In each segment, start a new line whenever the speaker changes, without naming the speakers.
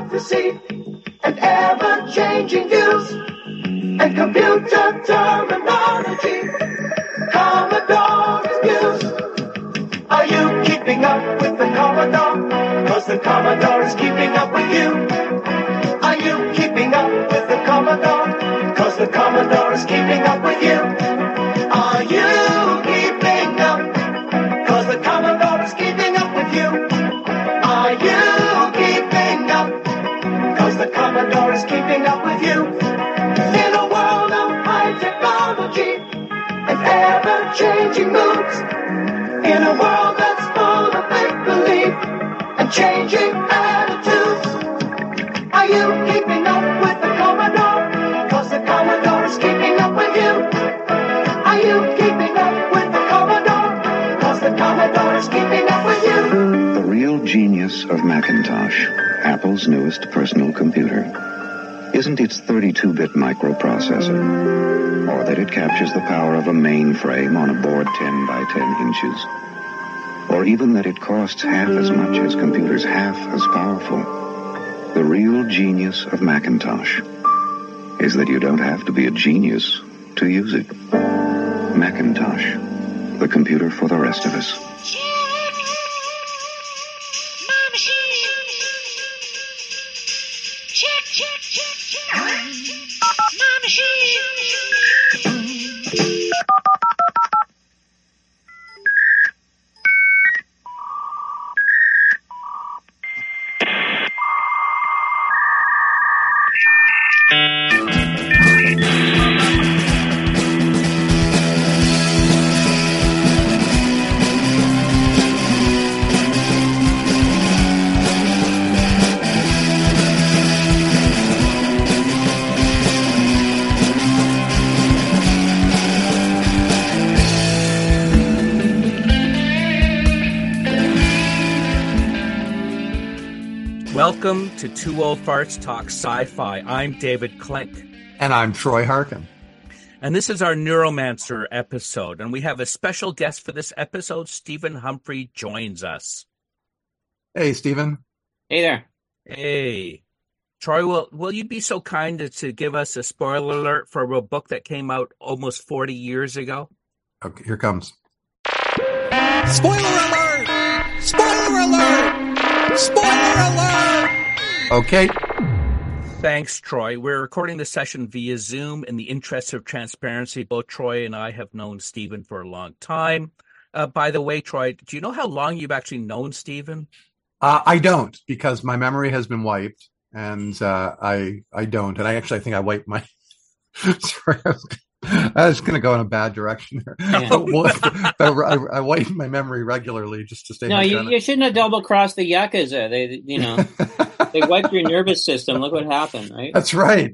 fantasy and ever-changing views and computer terminology. Commodore's news. Are you keeping up with the Commodore? 'Cause the Commodore is keeping up with you. Are you keeping up with the Commodore? 'Cause the Commodore is keeping up with you. Are you keeping up? 'Cause the Commodore is keeping up with you. Are you keeping up? 'Cause the Commodore is keeping up with you. In a world of high technology and ever-changing moods, in a world that's full of make-believe and changing attitudes, are you keeping up with the Commodore? 'Cause the Commodore is keeping up with you. Are you keeping up with the Commodore? 'Cause the Commodore is keeping up with you.
The real genius of Macintosh, Apple's newest personal computer, isn't its 32-bit microprocessor, or that it captures the power of a mainframe on a board 10 by 10 inches, or even that it costs half as much as computers half as powerful. The real genius of Macintosh is that you don't have to be a genius to use it. Macintosh, the computer for the rest of us.
Welcome to Two Old Farts Talk Sci-Fi. I'm David Klink.
And I'm Troy Harkin.
And this is our Neuromancer episode. And we have a special guest for this episode. Stephen Humphrey joins us.
Hey, Stephen.
Hey there.
Hey. Troy, will you be so kind as to give us a spoiler alert for a book that came out almost 40 years ago?
Okay, here comes.
Spoiler alert! Spoiler alert! Spoiler alert!
Okay.
Thanks, Troy. We're recording the session via Zoom in the interest of transparency. Both Troy and I have known Stephen for a long time. By the way, Troy, do you know how long you've actually known Stephen?
I don't, because my memory has been wiped, and I don't. And I think I wiped my... Sorry, I was going to go in a bad direction here. Yeah. I wipe my memory regularly just to stay.
No, you shouldn't have double-crossed the Yakuza. They wiped your nervous system. Look what happened, right?
That's right.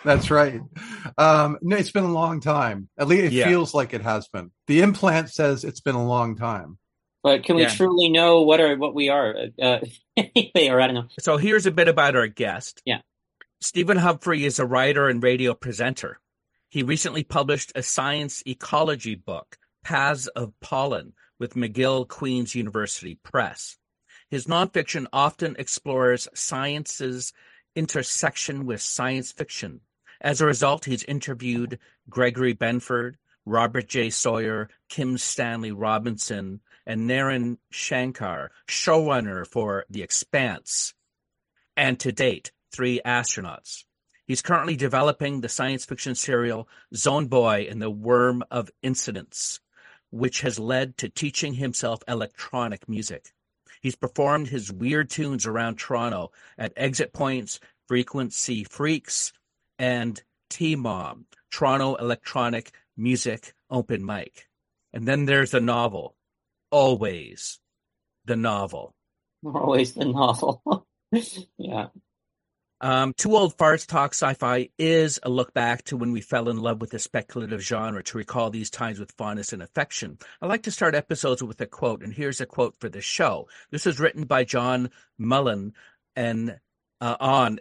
No, it's been a long time. At least it feels like it has been. The implant says it's been a long time.
But can we truly know what we are? Anyway, or I don't know.
So here's a bit about our guest.
Yeah.
Stephen Humphrey is a writer and radio presenter. He recently published a science ecology book, Paths of Pollen, with McGill Queen's University Press. His nonfiction often explores science's intersection with science fiction. As a result, he's interviewed Gregory Benford, Robert J. Sawyer, Kim Stanley Robinson, and Naren Shankar, showrunner for The Expanse, and to date, 3 astronauts. He's currently developing the science fiction serial Zone Boy and the Worm of Incidence, which has led to teaching himself electronic music. He's performed his weird tunes around Toronto at Exit Points, Frequency Freaks, and T-Mom, Toronto Electronic Music Open Mic. And then there's the novel, Always the Novel.
Always the Novel. Yeah.
Two Old Farts Talk Sci-Fi is a look back to when we fell in love with the speculative genre, to recall these times with fondness and affection. I like to start episodes with a quote, and here's a quote for the show. This is written by John Mullen and on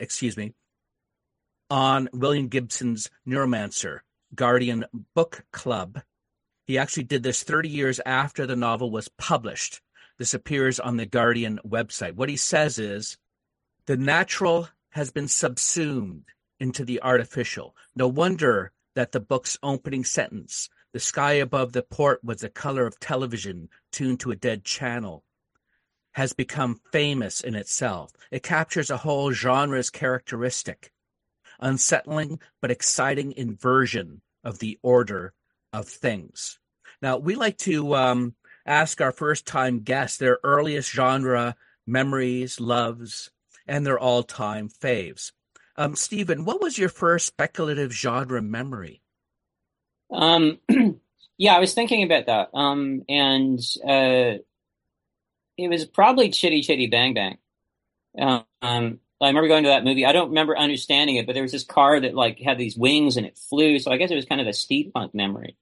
William Gibson's Neuromancer, Guardian Book Club. He actually did this 30 years after the novel was published. This appears on the Guardian website. What he says is, the natural has been subsumed into the artificial. No wonder that the book's opening sentence, "The sky above the port was the color of television tuned to a dead channel," has become famous in itself. It captures a whole genre's characteristic, unsettling but exciting inversion of the order of things. Now, we like to ask our first-time guests their earliest genre memories, loves, and their all-time faves. Stephen, what was your first speculative genre memory?
Yeah, I was thinking about that. And it was probably Chitty Chitty Bang Bang. I remember going to that movie. I don't remember understanding it, but there was this car that like had these wings and it flew. So I guess it was kind of a steampunk memory.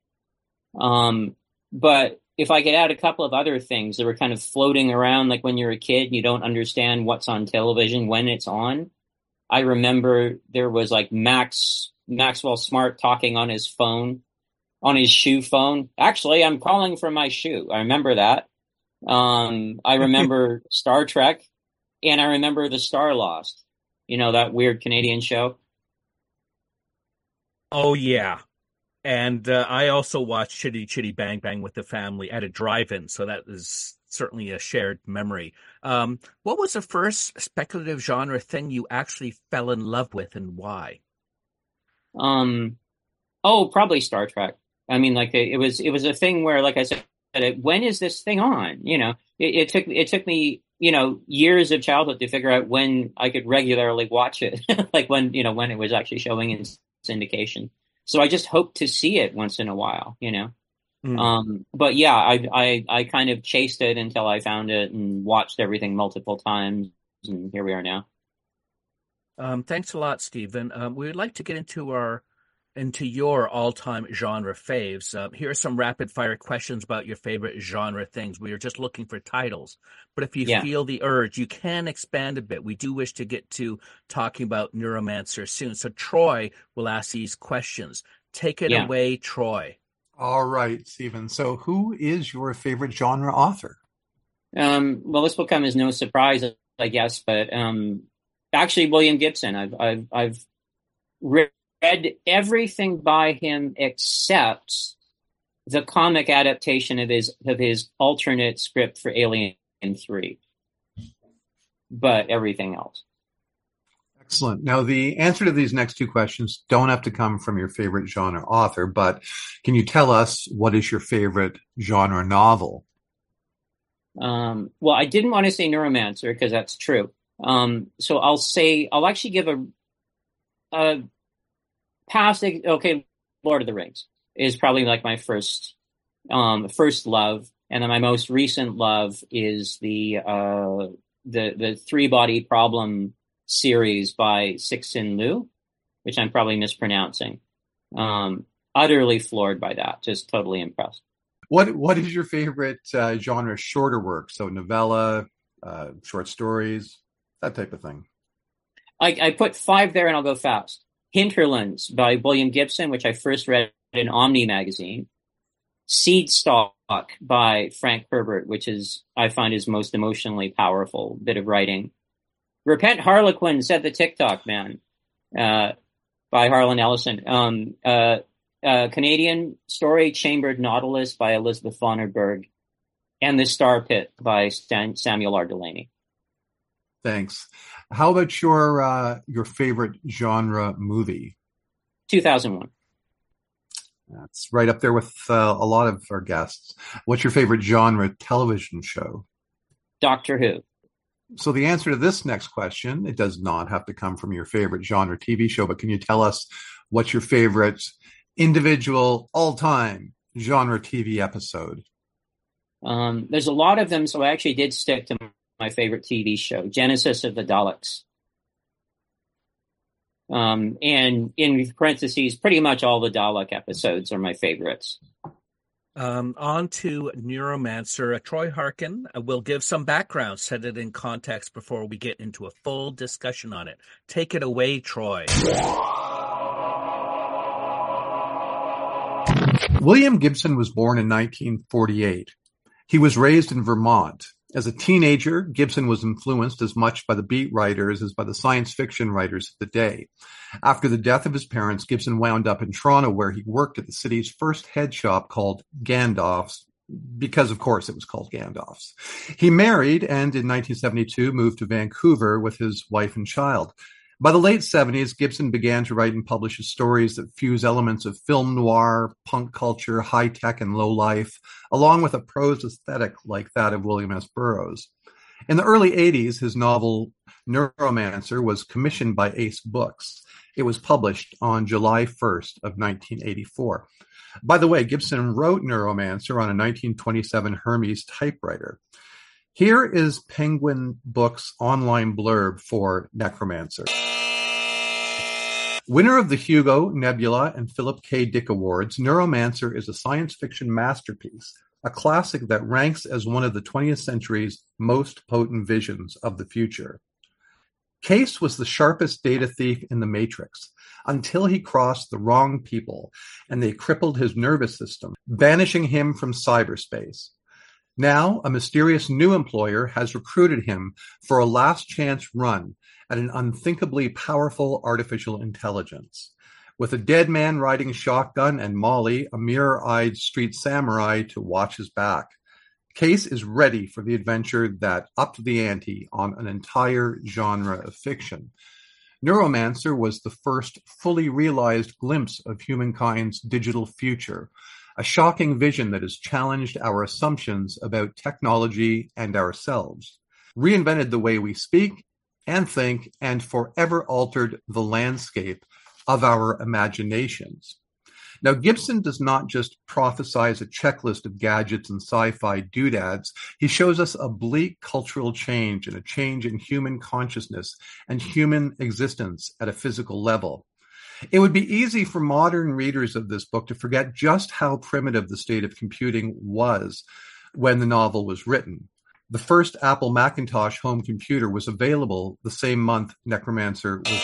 But if I could add a couple of other things that were kind of floating around, like when you're a kid and you don't understand what's on television when it's on. I remember there was like Maxwell Smart talking on his phone, on his shoe phone. Actually, I'm calling from my shoe. I remember that. I remember Star Trek, and I remember The Star Lost. You know, that weird Canadian show?
Oh, yeah. And I also watched Chitty Chitty Bang Bang with the family at a drive-in, so that is certainly a shared memory. What was the first speculative genre thing you actually fell in love with, and why?
Probably Star Trek. I mean, like it was a thing where, like I said, when is this thing on? You know, it took me, you know, years of childhood to figure out when I could regularly watch it, like when it was actually showing in syndication. So I just hoped to see it once in a while, you know. But yeah, I kind of chased it until I found it and watched everything multiple times, and here we are now.
Thanks a lot, Stephen. We would like to get into your all-time genre faves. Here are some rapid-fire questions about your favorite genre things. We are just looking for titles, but if you feel the urge, you can expand a bit. We do wish to get to talking about Neuromancer soon. So Troy will ask these questions. Take it away, Troy.
All right, Stephen. So who is your favorite genre author?
Well, this will come as no surprise, I guess, but actually William Gibson. I've read everything by him except the comic adaptation of his alternate script for Alien 3, but everything else.
Excellent. Now, the answer to these next two questions don't have to come from your favorite genre author, but can you tell us what is your favorite genre novel?
Well, I didn't want to say Neuromancer because that's true. So I'll actually give a past. Okay, Lord of the Rings is probably like my first love, and then my most recent love is the Three Body Problem series by Cixin Liu, which I'm probably mispronouncing. Utterly floored by that, just totally impressed.
What is your favorite genre shorter work? So novella, short stories, that type of thing.
I put 5 there and I'll go fast. Hinterlands by William Gibson, which I first read in Omni magazine. Seedstock by Frank Herbert, which I find his most emotionally powerful bit of writing. Repent Harlequin, said the TikTok man, by Harlan Ellison. Canadian story, Chambered Nautilus by Elizabeth Vonnerberg, and The Star Pit by Samuel R. Delaney.
Thanks. How about your favorite genre movie?
2001.
That's right up there with a lot of our guests. What's your favorite genre television show?
Doctor Who.
So the answer to this next question, it does not have to come from your favorite genre TV show, but can you tell us what's your favorite individual all-time genre TV episode?
There's a lot of them, so I actually did stick to my favorite TV show, Genesis of the Daleks. And in parentheses, pretty much all the Dalek episodes are my favorites.
On to Neuromancer. Troy Harkin will give some background, set it in context before we get into a full discussion on it. Take it away, Troy.
William Gibson was born in 1948. He was raised in Vermont As a teenager, Gibson was influenced as much by the beat writers as by the science fiction writers of the day. After the death of his parents, Gibson wound up in Toronto, where he worked at the city's first head shop called Gandalf's, because, of course, it was called Gandalf's. He married and in 1972 moved to Vancouver with his wife and child. By the late 70s, Gibson began to write and publish his stories that fuse elements of film noir, punk culture, high-tech, and low-life, along with a prose aesthetic like that of William S. Burroughs. In the early 80s, his novel Neuromancer was commissioned by Ace Books. It was published on July 1st of 1984. By the way, Gibson wrote Neuromancer on a 1927 Hermes typewriter. Here is Penguin Books' online blurb for Necromancer. Winner of the Hugo, Nebula, and Philip K. Dick Awards, Neuromancer is a science fiction masterpiece, a classic that ranks as one of the 20th century's most potent visions of the future. Case was the sharpest data thief in the Matrix until he crossed the wrong people and they crippled his nervous system, banishing him from cyberspace. Now, a mysterious new employer has recruited him for a last chance run at an unthinkably powerful artificial intelligence. With a dead man riding shotgun and Molly, a mirror-eyed street samurai, to watch his back. Case is ready for the adventure that upped the ante on an entire genre of fiction. Neuromancer was the first fully realized glimpse of humankind's digital future, a shocking vision that has challenged our assumptions about technology and ourselves, reinvented the way we speak and think, and forever altered the landscape of our imaginations. Now, Gibson does not just prophesize a checklist of gadgets and sci-fi doodads. He shows us a bleak cultural change and a change in human consciousness and human existence at a physical level. It would be easy for modern readers of this book to forget just how primitive the state of computing was when the novel was written. The first Apple Macintosh home computer was available the same month Necromancer was...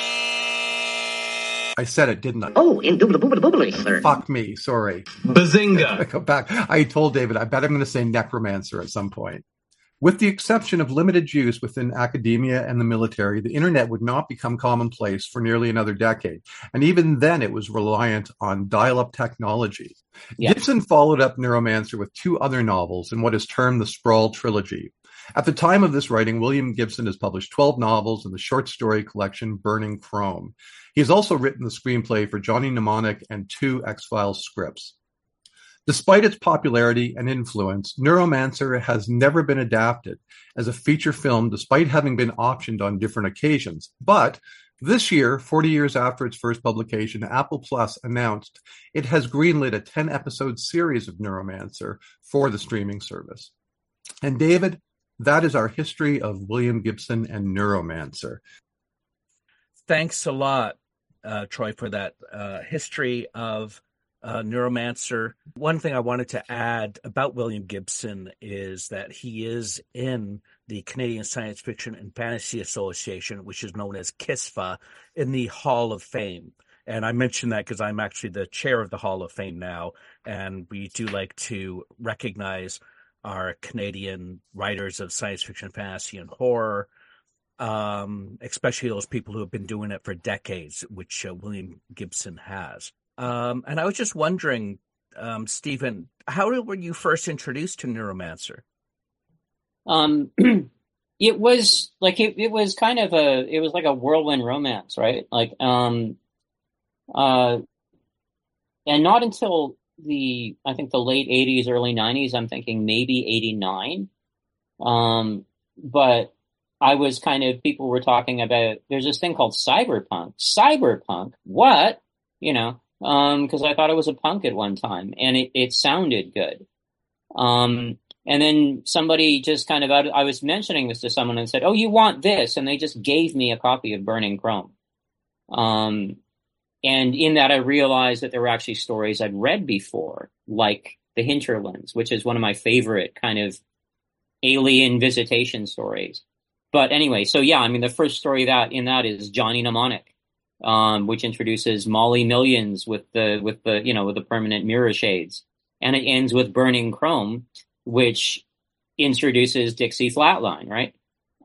I said it, didn't I?
Oh, indubitably, sir.
Fuck me, sorry.
Bazinga!
Go back. I told David, I bet I'm going to say Necromancer at some point. With the exception of limited use within academia and the military, the internet would not become commonplace for nearly another decade. And even then, it was reliant on dial-up technology. Yeah. Gibson followed up Neuromancer with two other novels in what is termed the Sprawl Trilogy. At the time of this writing, William Gibson has published 12 novels in the short story collection Burning Chrome. He has also written the screenplay for Johnny Mnemonic and 2 X-Files scripts. Despite its popularity and influence, Neuromancer has never been adapted as a feature film despite having been optioned on different occasions. But this year, 40 years after its first publication, Apple Plus announced it has greenlit a 10-episode series of Neuromancer for the streaming service. And David, that is our history of William Gibson and Neuromancer.
Thanks a lot, Troy, for that history of Neuromancer. One thing I wanted to add about William Gibson is that he is in the Canadian Science Fiction and Fantasy Association, which is known as KISFA, in the Hall of Fame. And I mention that because I'm actually the chair of the Hall of Fame now, and we do like to recognize our Canadian writers of science fiction, fantasy, and horror, especially those people who have been doing it for decades, which William Gibson has. And I was just wondering, Stephen, how were you first introduced to Neuromancer?
It was like it was kind of it was like a whirlwind romance, right? Like, and not until I think the late 80s, early 90s, I'm thinking maybe 89. But I was people were talking about, there's this thing called cyberpunk. Cyberpunk? What? Because I thought it was a punk at one time, and it sounded good. And then somebody just I was mentioning this to someone and said, "Oh, you want this?" And they just gave me a copy of Burning Chrome. And in that, I realized that there were actually stories I'd read before, like The Hinterlands, which is one of my favorite kind of alien visitation stories. But anyway, so yeah, the first story that is Johnny Mnemonic, which introduces Molly Millions with the permanent mirror shades, and it ends with Burning Chrome, which introduces Dixie Flatline, right?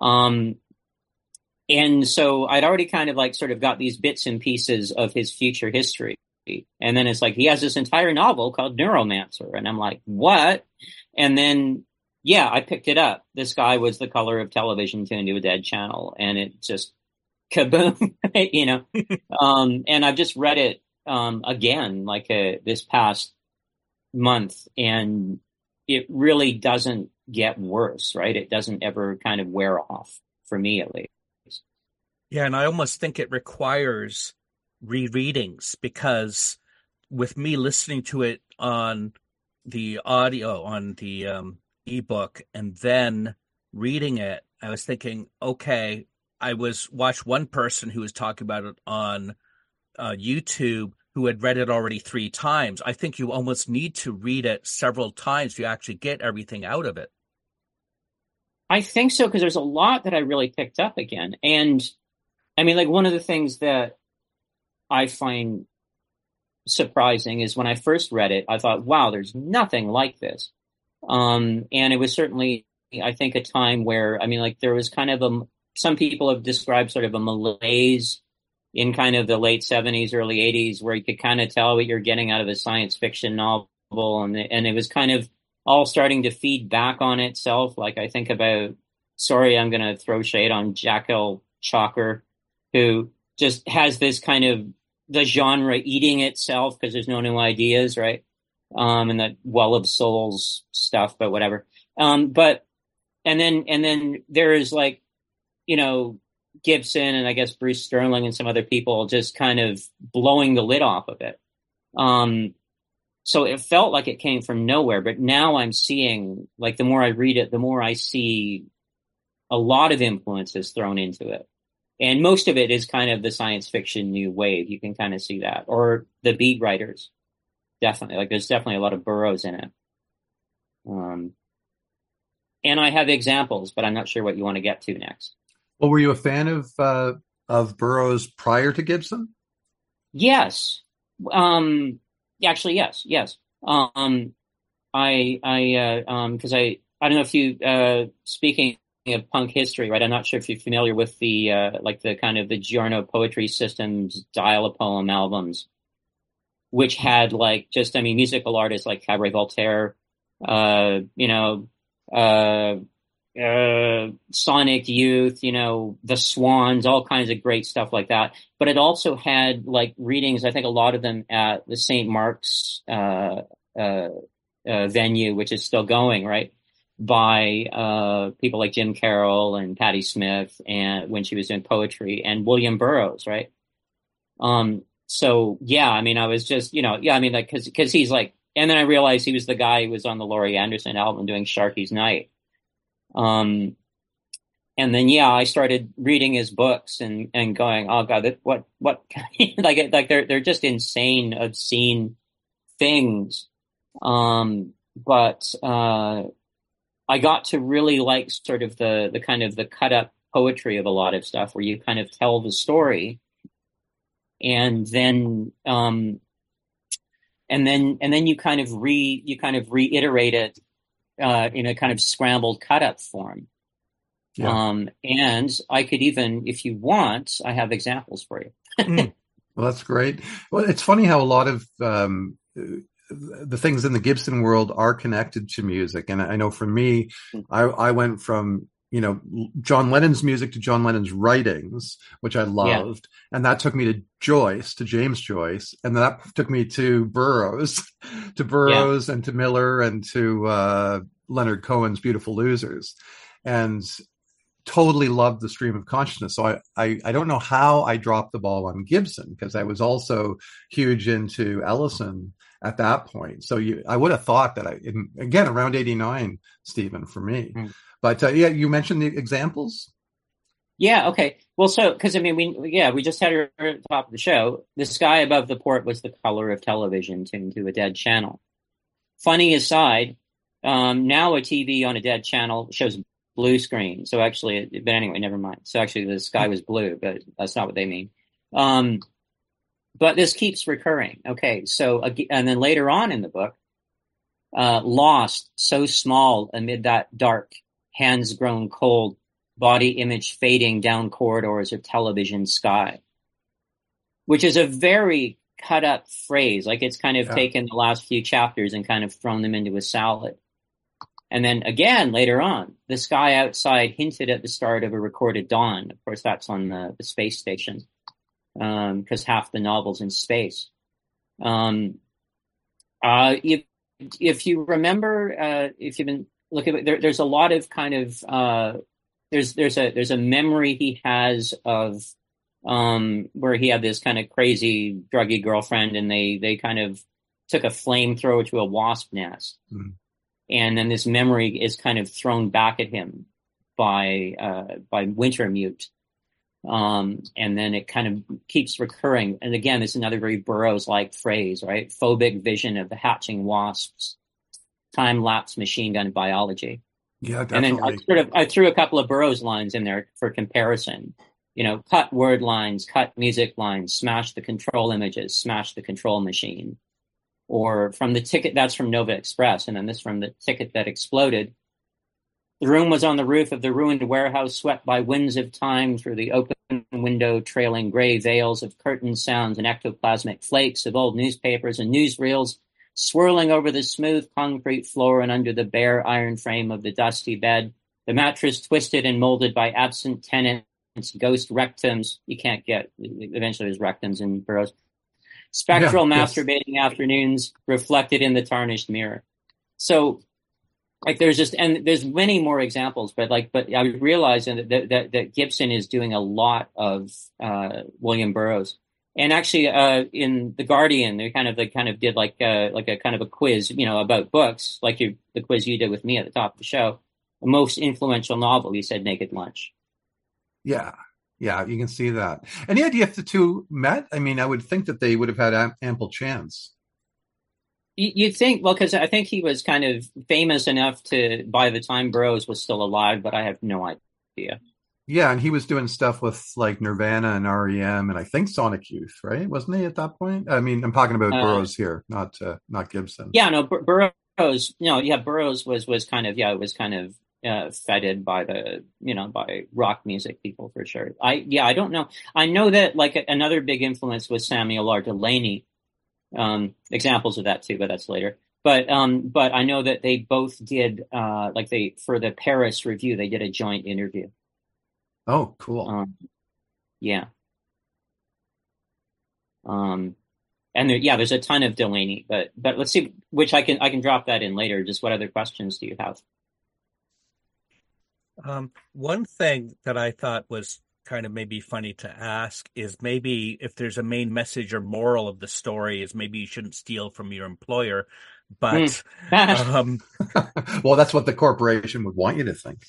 And so I'd already kind of like sort of got these bits and pieces of his future history. And then it's like, he has this entire novel called Neuromancer. And I'm like, what? And then, yeah, I picked it up. This guy was the color of television tuned to a dead channel. And it just kaboom, you know? And I've just read it again, like this past month. And it really doesn't get worse, right? It doesn't ever kind of wear off, for me at least.
Yeah, and I almost think it requires rereadings, because with me listening to it on the audio, on the ebook, and then reading it, I was thinking, okay, I watched one person who was talking about it on YouTube who had read it already 3 times. I think you almost need to read it several times to actually get everything out of it.
I think so, because there's a lot that I really picked up again. And I mean, like, one of the things that I find surprising is when I first read it, I thought, wow, there's nothing like this. And it was certainly, I think, a time where, I mean, like, there was kind of some people have described sort of a malaise in kind of the late 70s, early 80s, where you could kind of tell what you're getting out of a science fiction novel. And it was kind of all starting to feed back on itself. Like, I think about, sorry, I'm going to throw shade on Jack L. Chalker, who just has this kind of the genre eating itself because there's no new ideas, right? And that Well of Souls stuff, but whatever. And then there is, like, you know, Gibson and I guess Bruce Sterling and some other people just kind of blowing the lid off of it. So it felt like it came from nowhere, but now I'm seeing, like, the more I read it, the more I see a lot of influences thrown into it. And most of it is kind of the science fiction new wave. You can kind of see that. Or the beat writers. Definitely. Like, there's definitely a lot of Burroughs in it. And I have examples, but I'm not sure what you want to get to next.
Well, were you a fan of Burroughs prior to Gibson?
Yes. Actually, yes. Because I don't know if you, speaking of punk history, right? I'm not sure if you're familiar with the like the kind of the Giorno Poetry System's Dial-A-Poem albums, which had, like, just, I mean, musical artists like Cabaret Voltaire, Sonic Youth, you know, the Swans, all kinds of great stuff like that. But it also had, like, readings, I think a lot of them at the St. Mark's venue, which is still going, right? By people like Jim Carroll and Patti Smith, and when she was doing poetry, and William Burroughs, right? So yeah, I mean, I was just, you know, yeah, I mean, like, cause he's like, and then I realized he was the guy who was on the Laurie Anderson album doing Sharky's Night. And then, yeah, I started reading his books and going, oh God, what, like they're just insane, obscene things. But I got to really like sort of the kind of the cut up poetry of a lot of stuff, where you kind of tell the story, and then you kind of reiterate it in a kind of scrambled cut up form. Yeah. And I could even, if you want, I have examples for you.
Well, that's great. Well, it's funny how a lot of the things in the Gibson world are connected to music. And I know for me, I went from, you know, John Lennon's music to John Lennon's writings, which I loved. Yeah. And that took me to Joyce, to James Joyce. And that took me to Burroughs, yeah. And to Miller, and to Leonard Cohen's Beautiful Losers. And totally loved the stream of consciousness. So I don't know how I dropped the ball on Gibson, because I was also huge into Ellison at that point. So I would have thought that again, around 89, Stephen, for me. But yeah, you mentioned the examples.
Yeah. Okay. Well, so, cause I mean, we just had her at the top of the show. The sky above the port was the color of television tuned to a dead channel. Funny aside, now a TV on a dead channel shows blue screen. So actually, but anyway, never mind. So actually the sky was blue, but that's not what they mean. But this keeps recurring. Okay. So, and then later on in the book, lost, so small amid that dark, hands grown cold, body image fading down corridors of television sky. Which is a very cut up phrase. Like it's kind of taken the last few chapters and kind of thrown them into a salad. And then again, later on, the sky outside hinted at the start of a recorded dawn. Of course, that's on the space station, because half the novel's in space. If you remember, if you've been looking at it, there's a lot of kind of, there's a memory he has of, where he had this kind of crazy druggy girlfriend, and they kind of took a flamethrower to a wasp nest. Mm. And then this memory is kind of thrown back at him by Wintermute. And then it kind of keeps recurring. And again, it's another very Burroughs-like phrase, right? Phobic vision of the hatching wasps, time-lapse machine gun biology.
Yeah, definitely.
And then I threw a couple of Burroughs lines in there for comparison. You know, cut word lines, cut music lines, smash the control images, smash the control machine. Or from the ticket, that's from Nova Express, and then this from the ticket that exploded. The room was on the roof of the ruined warehouse, swept by winds of time through the open window, trailing gray veils of curtain sounds and ectoplasmic flakes of old newspapers and newsreels, swirling over the smooth concrete floor and under the bare iron frame of the dusty bed. The mattress twisted and molded by absent tenants, ghost rectums. You can't get, eventually there's rectums in Burroughs. Spectral masturbating afternoons reflected in the tarnished mirror. So, like, there's many more examples, but I realize that Gibson is doing a lot of William Burroughs. And actually, in The Guardian, they kind of did like a kind of a quiz, you know, about books, like the quiz you did with me at the top of the show. The most influential novel, he said, Naked Lunch.
Yeah, you can see that. Any idea if the two met? I mean, I would think that they would have had ample chance.
You'd think, well, because I think he was kind of famous enough to, by the time Burroughs was still alive, but I have no idea.
Yeah, and he was doing stuff with like Nirvana and REM, and I think Sonic Youth, right? Wasn't he at that point? I mean, I'm talking about Burroughs here, not Gibson.
Yeah, no, Burroughs. Burroughs was kind of feted by by rock music people for sure. I don't know. I know that like another big influence was Samuel R. Delany. Examples of that too, but that's later. But I know that they both did for the Paris Review, they did a joint interview.
Oh, cool.
Yeah. And there's a ton of Delany, but let's see which I can drop that in later. Just what other questions do you have?
One thing that I thought was kind of maybe funny to ask is maybe if there's a main message or moral of the story is maybe you shouldn't steal from your employer, but
well, that's what the corporation would want you to think.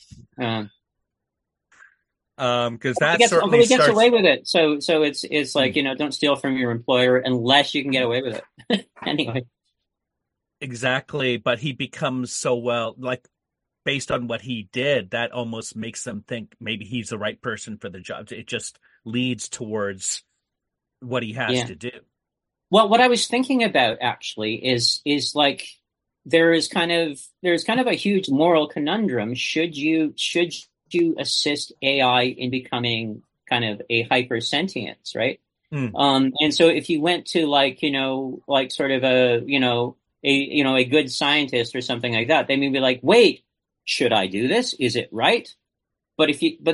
Because that
certainly gets away with it. So it's like, don't steal from your employer unless you can get away with it. Anyway.
Exactly, but he becomes so well, like, based on what he did, that almost makes them think maybe he's the right person for the job. It just leads towards what he has to do.
Well, what I was thinking about actually is like there's kind of a huge moral conundrum. Should you assist AI in becoming kind of a hypersentience, right? And so if you went to sort of a good scientist or something like that, they may be like, wait, should I do this? Is it right? But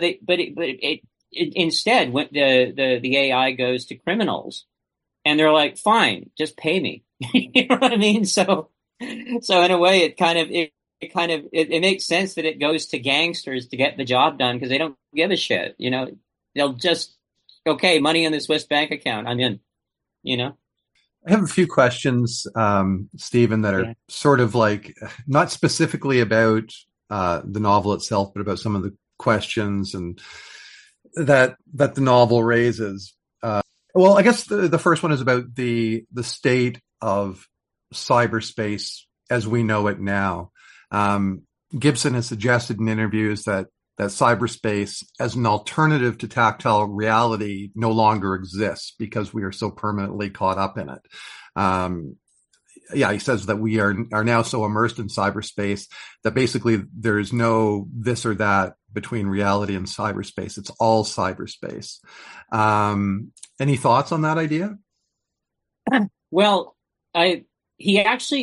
instead, when the AI goes to criminals, and they're like, fine, just pay me. You know what I mean? So in a way, it makes sense that it goes to gangsters to get the job done because they don't give a shit. They'll just, okay, money in the Swiss bank account, I'm in.
I have a few questions, Stephen, that are sort of like not specifically about the novel itself, but about some of the questions and that the novel raises. Well, I guess the first one is about the state of cyberspace as we know it now. Gibson has suggested in interviews that cyberspace as an alternative to tactile reality no longer exists because we are so permanently caught up in it. he says that we are now so immersed in cyberspace that basically there's no this or that between reality and cyberspace. It's all cyberspace. Any thoughts on that idea?
Well, he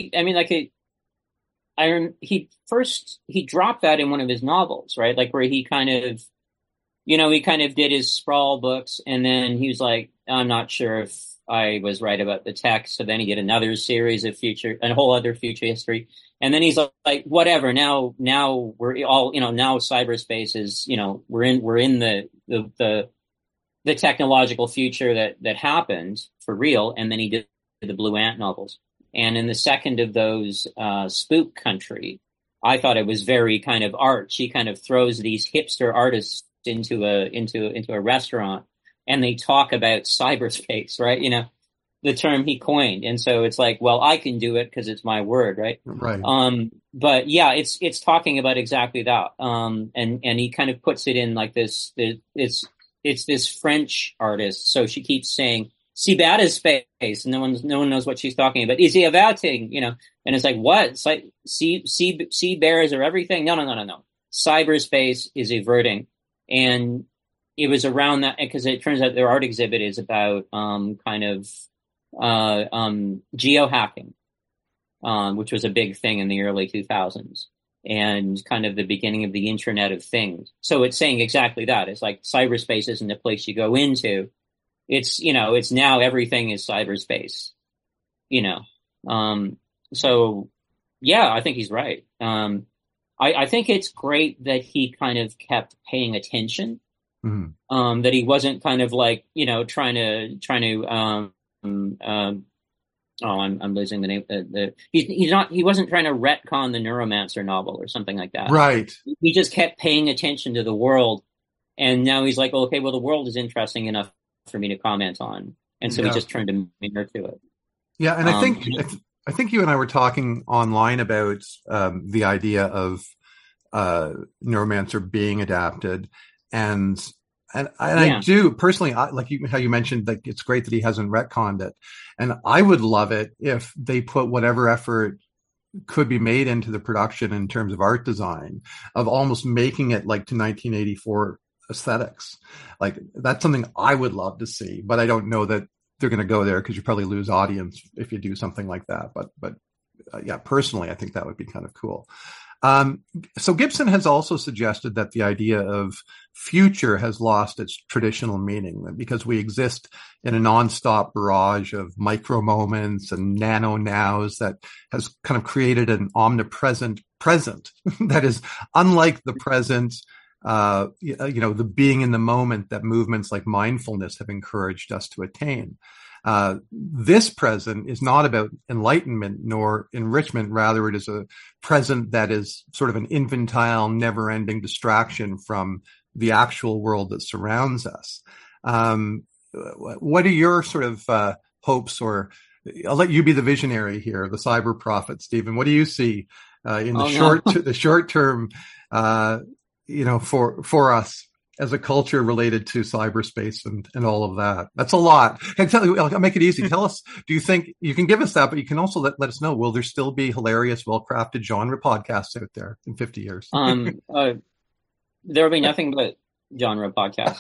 dropped that in one of his novels, right? Like where he kind of did his sprawl books, and then he was like, I'm not sure if I was right about the text. So then he did another series of a whole other future history. And then he's like, whatever, now we're all, now cyberspace is, we're in the technological future that happened for real. And then he did the Blue Ant novels. And in the second of those, Spook Country, I thought it was very kind of arch. He kind of throws these hipster artists into a restaurant, and they talk about cyberspace, right? The term he coined. And so it's like, well, I can do it because it's my word, right?
Right.
But yeah, it's talking about exactly that. And he kind of puts it in like this, it's this French artist. So she keeps saying, cyberspace, and no one knows what she's talking about. Is he averting, and it's like, what? It's like, sea bears are everything? No. Cyberspace is averting. And it was around that, because it turns out their art exhibit is about geohacking, which was a big thing in the early 2000s, and kind of the beginning of the Internet of Things. So it's saying exactly that. It's like cyberspace isn't a place you go into. It's, it's now everything is cyberspace, So yeah, I think he's right. I think it's great that he kind of kept paying attention.
Mm-hmm.
That he wasn't kind of like, trying to I'm losing the name. He wasn't trying to retcon the Neuromancer novel or something like that.
Right.
He just kept paying attention to the world. And now he's like, okay, well, the world is interesting enough for me to comment on. And so he just turned a mirror to it.
Yeah. And I think you and I were talking online about the idea of Neuromancer being adapted, and I do personally, like how you mentioned, like it's great that he hasn't retconned it, and I would love it if they put whatever effort could be made into the production in terms of art design of almost making it like to 1984 aesthetics. Like that's something I would love to see, but I don't know that they're going to go there because you probably lose audience if you do something like that. But yeah, personally, I think that would be kind of cool. So Gibson has also suggested that the idea of future has lost its traditional meaning because we exist in a nonstop barrage of micro moments and nano nows that has kind of created an omnipresent present that is unlike the present, the being in the moment that movements like mindfulness have encouraged us to attain. This present is not about enlightenment nor enrichment. Rather, it is a present that is sort of an infantile, never-ending distraction from the actual world that surrounds us. What are your sort of hopes, or I'll let you be the visionary here, the cyber prophet, Stephen. What do you see in the short term, for us as a culture related to cyberspace and all of that? That's a lot. I'll make it easy. Tell us, do you think you can give us that, but you can also let us know, will there still be hilarious, well-crafted genre podcasts out there in 50 years?
There'll be nothing but genre podcasts.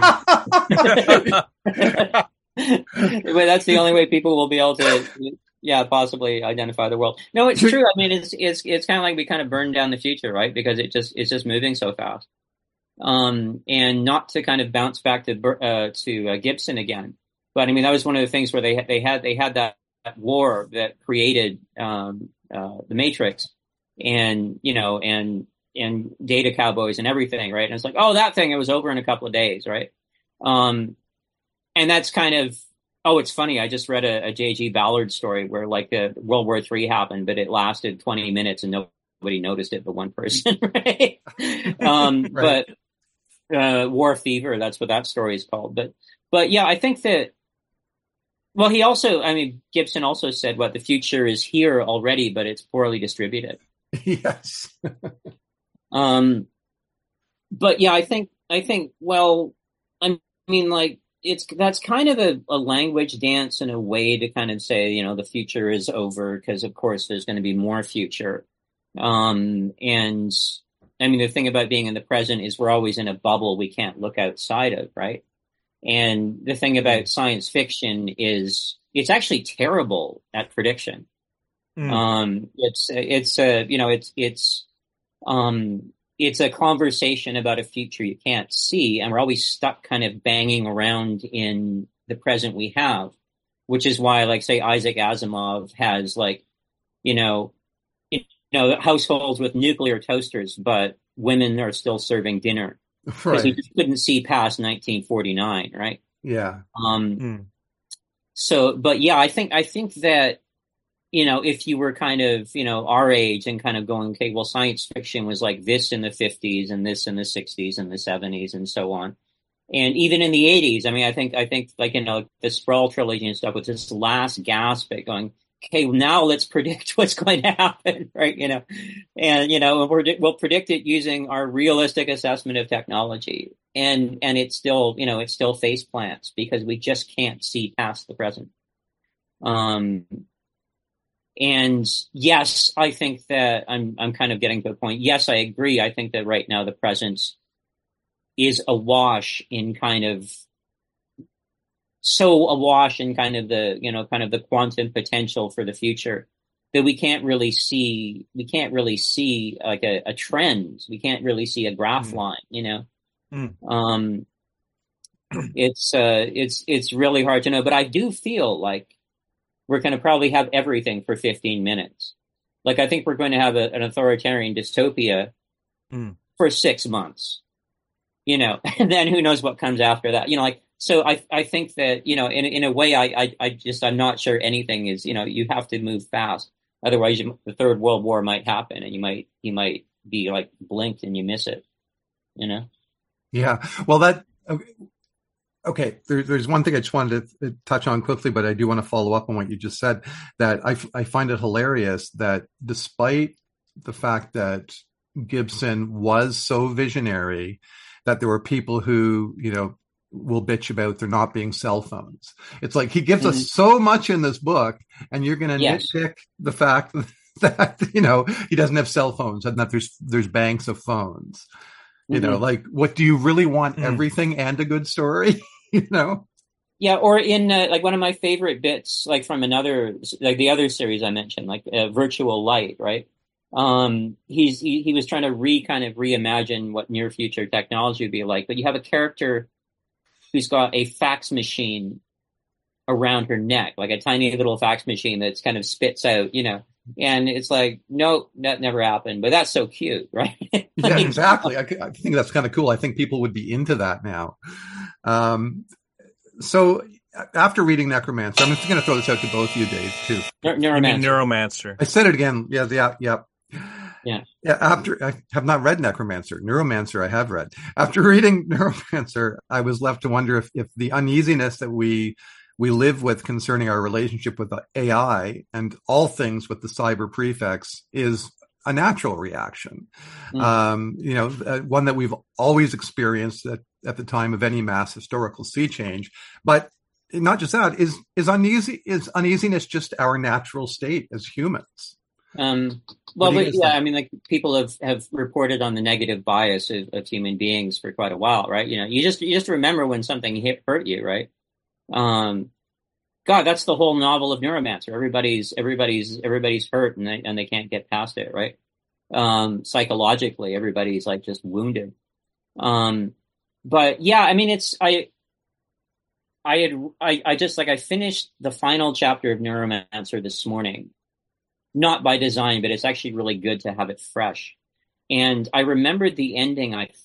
But that's the only way people will be able to, possibly identify the world. No, it's true. I mean, it's kind of like we kind of burned down the future, right? Because it's just moving so fast. And not to kind of bounce back to Gibson again, but I mean that was one of the things where they had that war that created the Matrix, and and data cowboys and everything, right? And it's like, oh, that thing, it was over in a couple of days, right? And that's kind of, it's funny. I just read a J.G. Ballard story where like World War III happened, but it lasted 20 minutes and nobody noticed it but one person, right?
Right.
But War Fever, that's what that story is called. But yeah, I think that, well, Gibson also said the future is here already, but it's poorly distributed.
Yes.
But yeah, I think, well, I mean, like, that's kind of a language dance in a way to kind of say, you know, the future is over because of course there's going to be more future. And I mean, the thing about being in the present is we're always in a bubble we can't look outside of, right? And the thing about science fiction is it's actually terrible at prediction. It's a conversation about a future you can't see, and we're always stuck kind of banging around in the present we have, which is why, like, say, Isaac Asimov has, like, households with nuclear toasters, but women are still serving dinner because
Right.
he just couldn't see past 1949, right?
Yeah.
So, but yeah, I think that, you know, if you were kind of, you know, our age and kind of going, okay, well, science fiction was like this in the 50s and this in the 60s and the 70s and so on. And even in the 80s, I mean, I think like, you know, the Sprawl trilogy and stuff was this last gasp at going, okay, now let's predict what's going to happen, right? You know, and, you know, we'll predict it using our realistic assessment of technology. And it's still, you know, it's still face plants because we just can't see past the present. And yes, I think that I'm kind of getting to a point. Yes, I agree. I think that right now the present is awash in kind of the, you know, kind of the quantum potential for the future that we can't really see like a trend. We can't really see a graph line, you know. It's really hard to know, but I do feel like we're going to probably have everything for 15 minutes. Like, I think we're going to have an authoritarian dystopia for 6 months, you know, and then who knows what comes after that, you know, like, so I think that, you know, in a way, I'm not sure anything is, you know, you have to move fast. Otherwise the Third World War might happen and you might be like blinked and you miss it, you know?
Yeah. Well, okay. There's one thing I just wanted to touch on quickly, but I do want to follow up on what you just said, that I find it hilarious that despite the fact that Gibson was so visionary, that there were people who, you know, will bitch about there not being cell phones. It's like he gives us so much in this book, and you're going to nitpick the fact that, you know, he doesn't have cell phones and that there's banks of phones. You know, like, what do you really want? Everything and a good story, you know? Yeah.
Or in like one of my favorite bits, like from another, like the other series I mentioned, like Virtual Light, right? He was trying to reimagine what near future technology would be like, but you have a character who's got a fax machine around her neck, like a tiny little fax machine that's kind of spits out, you know, and it's like, no, that never happened, but that's so cute, right? Like,
yeah, exactly. I think that's kind of cool. I think people would be into that now. So after reading Necromancer, I'm just going to throw this out to both of you, Dave, too.
Neuromancer.
I said it again. Yeah. After I have not read Necromancer, Neuromancer I have read. After reading Neuromancer, I was left to wonder if the uneasiness that we live with concerning our relationship with the AI and all things with the cyber prefix is a natural reaction. You know, one that we've always experienced at the time of any mass historical sea change. But not just that, is uneasiness just our natural state as humans?
I mean, like, people have reported on the negative bias of human beings for quite a while, right? You know, you just remember when something hurt you, right? God, that's the whole novel of Neuromancer. Everybody's hurt and they can't get past it, right? Psychologically, everybody's like just wounded. But yeah, I mean, I finished the final chapter of Neuromancer this morning. Not by design, but it's actually really good to have it fresh. And I remembered the ending. I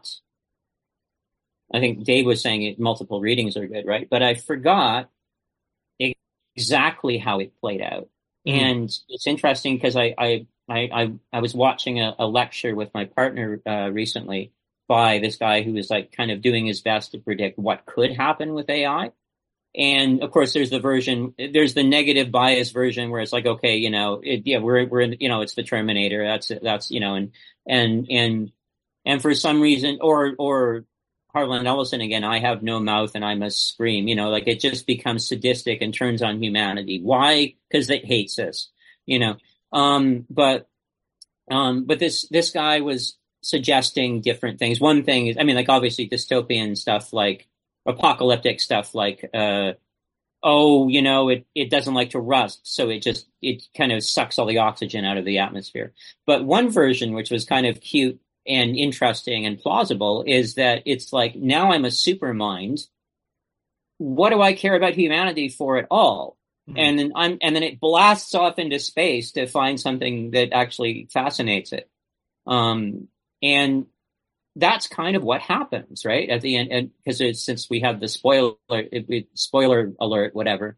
think Dave was saying it, multiple readings are good, right? But I forgot exactly how it played out. And it's interesting because I was watching a lecture with my partner recently by this guy who was like kind of doing his best to predict what could happen with AI. And of course, there's the negative bias version where it's like, okay, you know, we're in, you know, it's the Terminator. That's, you know, and for some reason, or Harlan Ellison again, I have no mouth and I must scream, like it just becomes sadistic and turns on humanity. Why? Because it hates us, but this guy was suggesting different things. One thing is, like obviously dystopian stuff, like apocalyptic stuff, like, it doesn't like to rust. So it kind of sucks all the oxygen out of the atmosphere. But one version, which was kind of cute and interesting and plausible, is that it's like, now I'm a super mind. What do I care about humanity for at all? Mm-hmm. And then it blasts off into space to find something that actually fascinates it. And that's kind of what happens, right? At the end, and because since we have the spoiler alert, whatever.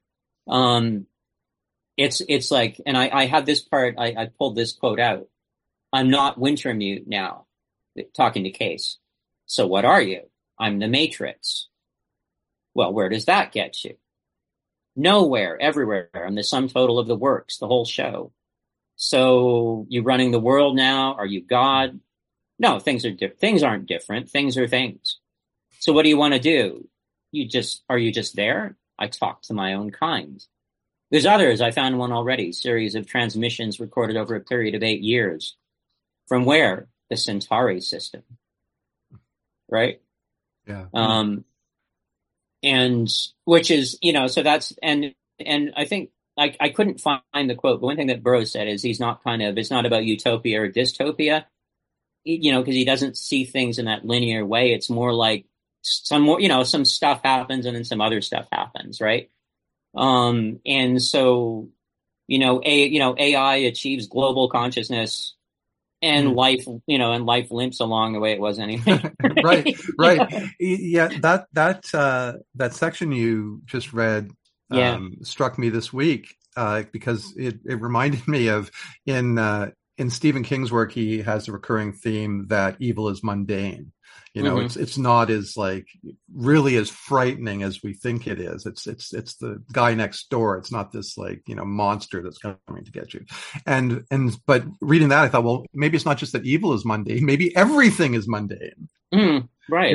It's like, and I had this part, I pulled this quote out. I'm not Wintermute now, talking to Case. So what are you? I'm the Matrix. Well, where does that get you? Nowhere, everywhere. I'm the sum total of the works, the whole show. So you running the world now? Are you God? No, things aren't different. Things are things. So what do you want to do? Are you just there? I talk to my own kind. There's others. I found one already. Series of transmissions recorded over a period of 8 years. From where? The Centauri system. Right?
Yeah.
And which is, so that's, and I think I couldn't find the quote, but one thing that Burroughs said is it's not about utopia or dystopia, because he doesn't see things in that linear way. It's more like some stuff happens and then some other stuff happens, right? And so, AI achieves global consciousness and life, and life limps along the way it was anyway.
Right. Yeah. That section you just read, struck me this week, because it reminded me of in Stephen King's work, he has a recurring theme that evil is mundane. It's not as really as frightening as we think it is. It's the guy next door. It's not this monster that's coming to get you. But reading that, I thought, well, maybe it's not just that evil is mundane. Maybe everything is mundane.
Right.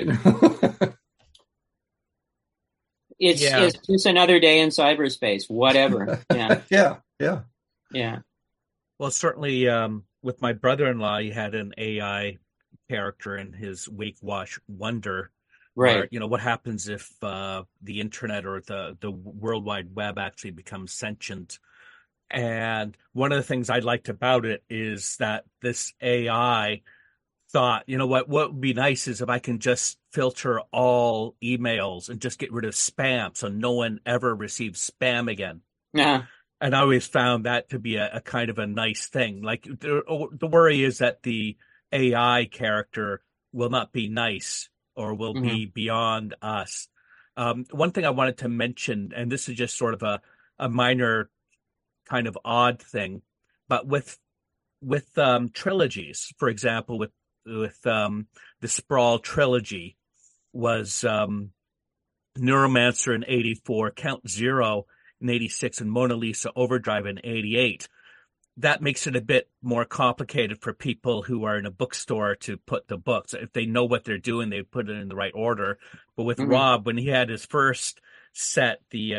It's just another day in cyberspace, whatever. Yeah.
Yeah.
Well, certainly with my brother-in-law, he had an AI character in his Wake Watch Wonder.
Right.
Where, what happens if the internet or the World Wide Web actually becomes sentient? And one of the things I liked about it is that this AI thought, what would be nice is if I can just filter all emails and just get rid of spam so no one ever receives spam again.
Yeah.
And I always found that to be a kind of a nice thing. Like the worry is that the AI character will not be nice or will be beyond us. One thing I wanted to mention, and this is just sort of a minor kind of odd thing, but with trilogies, for example, with the Sprawl trilogy was Neuromancer in 84, Count Zero in 86, and Mona Lisa Overdrive in 88. That makes it a bit more complicated for people who are in a bookstore to put the books. If they know what they're doing, they put it in the right order. But with Rob, when he had his first set, the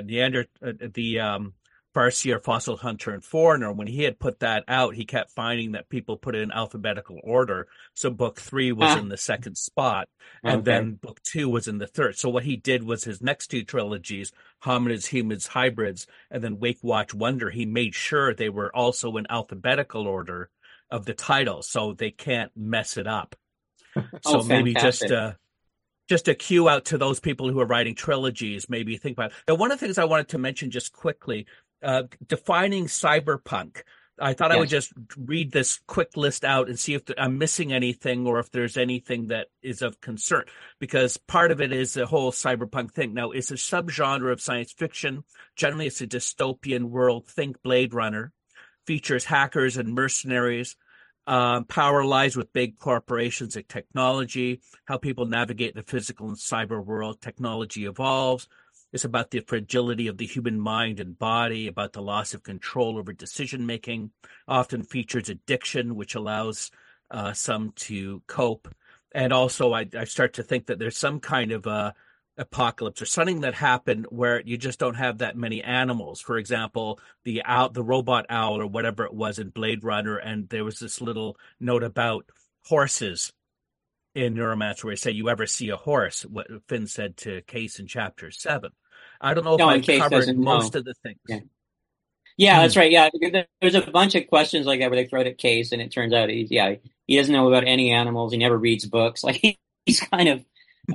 Farseer, Fossil Hunter, and Foreigner, when he had put that out, he kept finding that people put it in alphabetical order. So book 3 was in the second spot, and then book 2 was in the third. So what he did was his next 2 trilogies, Hominids, Humans, Hybrids, and then Wake Watch Wonder, he made sure they were also in alphabetical order of the title, so they can't mess it up. So maybe just a cue out to those people who are writing trilogies, maybe think about it. Now, one of the things I wanted to mention just quickly, defining cyberpunk. I thought I would just read this quick list out and see if I'm missing anything or if there's anything that is of concern, because part of it is the whole cyberpunk thing. Now, it's a subgenre of science fiction. Generally, it's a dystopian world. Think Blade Runner. Features hackers and mercenaries. Power lies with big corporations and technology. How people navigate the physical and cyber world. Technology evolves. It's about the fragility of the human mind and body, about the loss of control over decision-making, often features addiction, which allows some to cope. And also, I start to think that there's some kind of apocalypse or something that happened where you just don't have that many animals. For example, the robot owl or whatever it was in Blade Runner, and there was this little note about horses in Neuromancer where they say, you ever see a horse? What Finn said to Case in Chapter 7. I don't know if I covered most of the things.
Yeah, that's right. Yeah, there's a bunch of questions like that where they throw it at Case, and it turns out he doesn't know about any animals. He never reads books. Like he's kind of,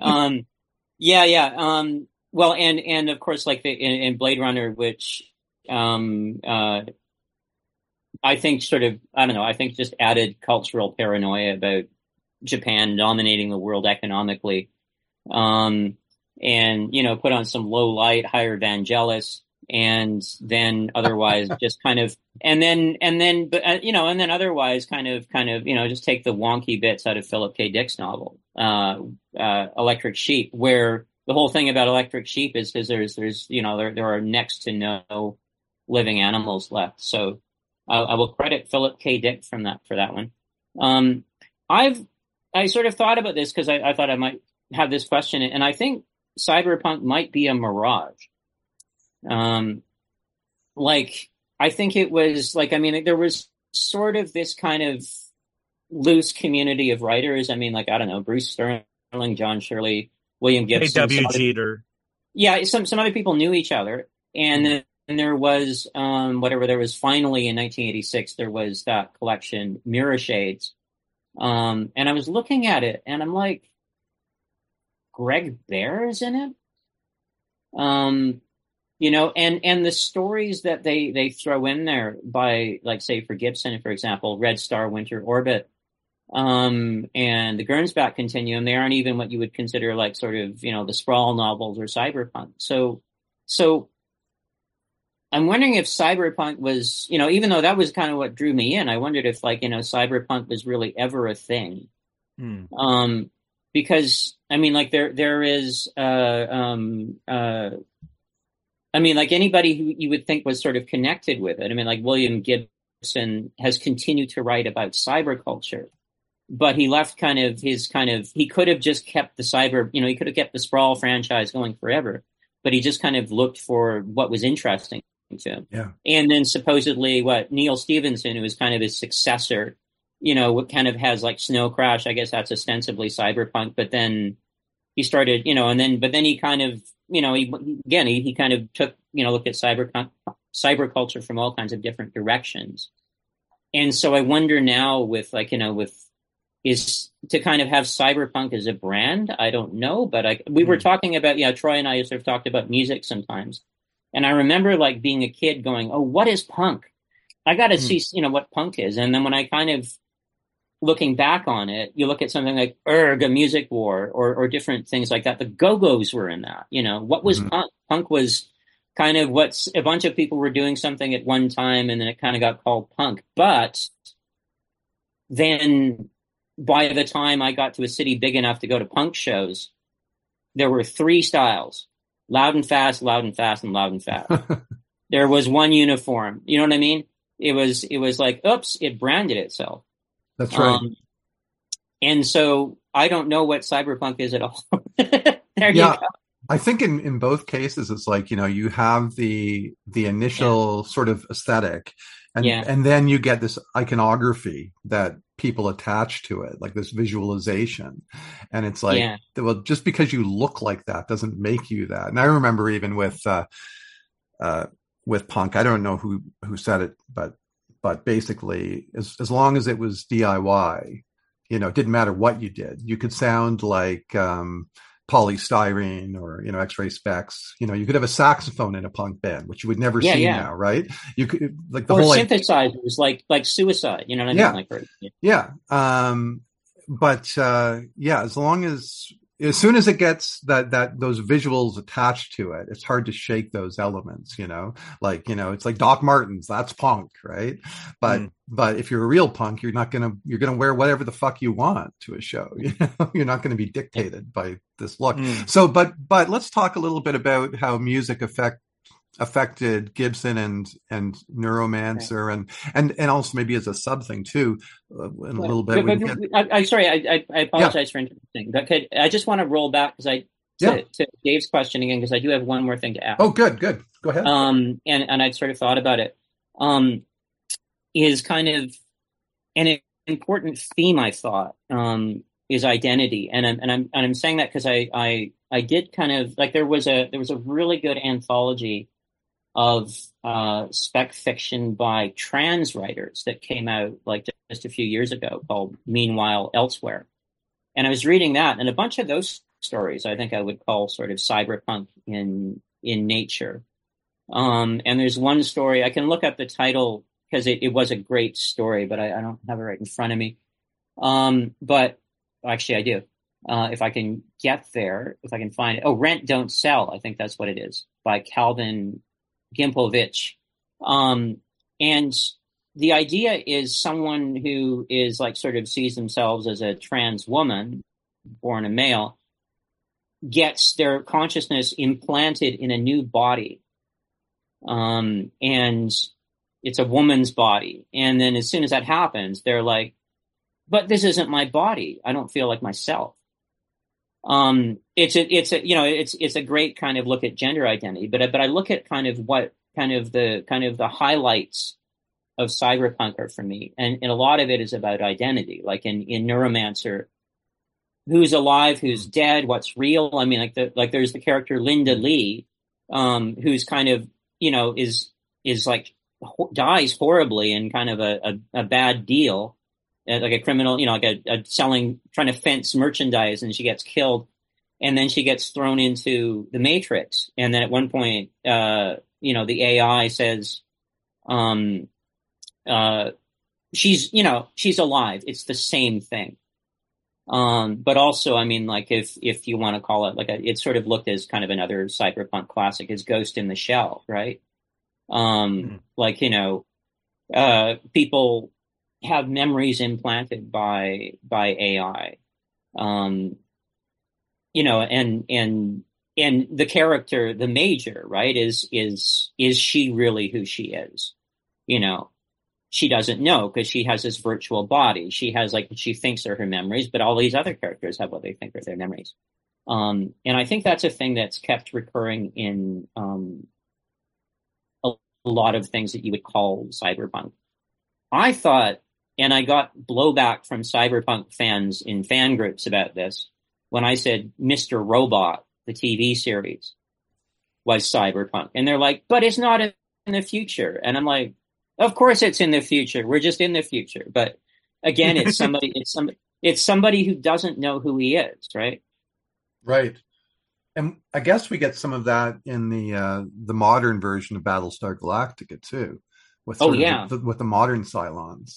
well, and of course, like in Blade Runner, which I think I think just added cultural paranoia about Japan dominating the world economically, and put on some low light, hire Vangelis. And then otherwise just kind of, and then otherwise kind of, just take the wonky bits out of Philip K. Dick's novel, Electric Sheep, where the whole thing about Electric Sheep is because there are next to no living animals left. So I will credit Philip K. Dick for that one. I sort of thought about this because I thought I might have this question, and I think cyberpunk might be a mirage. I think it was there was sort of this kind of loose community of writers. I mean, I don't know, Bruce Sterling, John Shirley, William Gibson.
A.W. Jeter.
Yeah, some other people knew each other. And then there was, there was finally in 1986, there was that collection, Mirror Shades. And I was looking at it and I'm like, Greg Bear is in it? And the stories that they throw in there by, say for Gibson, for example, Red Star Winter Orbit, and the Gernsback Continuum, they aren't even what you would consider the sprawl novels or cyberpunk. So I'm wondering if cyberpunk was, even though that was kind of what drew me in, I wondered if cyberpunk was really ever a thing. Because there is, anybody who you would think was sort of connected with it. William Gibson has continued to write about cyberculture, but he left he could have just kept the he could have kept the Sprawl franchise going forever, but he just kind of looked for what was interesting to him.
Yeah.
And then supposedly Neil Stephenson, who was kind of his successor, what kind of has Snow Crash, I guess that's ostensibly cyberpunk, but then he started, but then he kind of, he kind of took, looked at cyberculture from all kinds of different directions. And so I wonder now is to kind of have cyberpunk as a brand. I don't know, but we were talking about, Troy and I sort of talked about music sometimes. And I remember being a kid going, oh, what is punk? I got to see, what punk is. And then when I kind of, looking back on it, you look at something like Erg, A Music War, or different things like that. The Go-Go's were in that. What was punk? Punk was kind of a bunch of people were doing something at one time, and then it kind of got called punk. But then by the time I got to a city big enough to go to punk shows, there were three styles: loud and fast, loud and fast, and loud and fast. There was one uniform. You know what I mean? It was oops, it branded itself.
That's right.
And so I don't know what cyberpunk is at all. There you go.
I think in both cases, it's you have the initial sort of aesthetic, and then you get this iconography that people attach to it, like this visualization. And it's well, just because you look like that doesn't make you that. And I remember even with punk, I don't know who said it, but basically, as long as it was DIY, it didn't matter what you did. You could sound like Polystyrene or X-Ray Specs. You could have a saxophone in a punk band, which you would never see now, right? You could the
or
whole
synthesizers, like Suicide. You know what I mean?
As long as soon as it gets that those visuals attached to it, it's hard to shake those elements, it's like Doc Martens, that's punk, right? But if you're a real punk, you're going to wear whatever the fuck you want to a show. You're not going to be dictated by this look. So, but let's talk a little bit about how music affects affected Gibson and Neuromancer, and also maybe as a sub thing too. In a little bit,
I apologize for interrupting. But I just want to roll back because to Dave's question again, because I do have one more thing to add.
Oh, good. Go ahead.
And I'd sort of thought about it. Is kind of an important theme, I thought, is identity, and I'm saying that because I did kind of like there was a really good anthology of spec fiction by trans writers that came out like just a few years ago called Meanwhile Elsewhere, and I was reading that, and a bunch of those stories I think I would call sort of cyberpunk in nature. And there's one story I can look up the title because it was a great story, but I don't have it right in front of me. But actually I do. If I can get there, if I can find it. Oh, Rent Don't Sell. I think that's what it is, by Calvin Gimpovich. And the idea is someone who is like sort of sees themselves as a trans woman, born a male, gets their consciousness implanted in a new body. And it's a woman's body. And then as soon as that happens, they're like, but this isn't my body. I don't feel like myself. It's a great kind of look at gender identity, but I look at kind of what the highlights of cyberpunk are for me. And a lot of it is about identity, like in Neuromancer, who's alive, who's dead, what's real. I mean, like there's the character Linda Lee, who's kind of, is like dies horribly in kind of a bad deal, like a criminal, like a trying to fence merchandise, and she gets killed, and then she gets thrown into the Matrix. And then at one point, the AI says, she's alive. It's the same thing. But also, I mean, like if you want to call it it's sort of looked as kind of another cyberpunk classic is Ghost in the Shell, right? People have memories implanted by AI, and the character, the Major, right, is she really who she is? She doesn't know because she has this virtual body. She has what she thinks are her memories, but all these other characters have what they think are their memories. And I think that's a thing that's kept recurring in a lot of things that you would call cyberpunk. I thought, and I got blowback from cyberpunk fans in fan groups about this, when I said Mr. Robot, the TV series, was cyberpunk. And they're like, but it's not in the future. And I'm like, of course it's in the future. We're just in the future. But again, it's somebody who doesn't know who he is, right?
Right. And I guess we get some of that in the modern version of Battlestar Galactica too, with with the modern Cylons.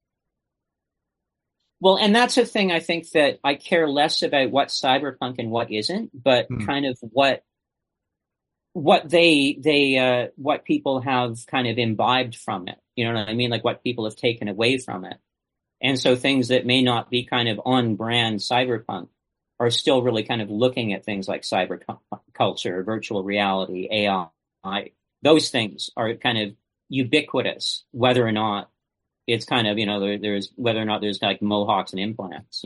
Well, and that's a thing I think that I care less about what's cyberpunk and what isn't, but kind of what what people have kind of imbibed from it. You know what I mean? Like what people have taken away from it. And so things that may not be kind of on brand cyberpunk are still really kind of looking at things like cyber culture, virtual reality, AI. Those things are kind of ubiquitous, whether or not it's kind of, there's whether or not there's like mohawks and implants,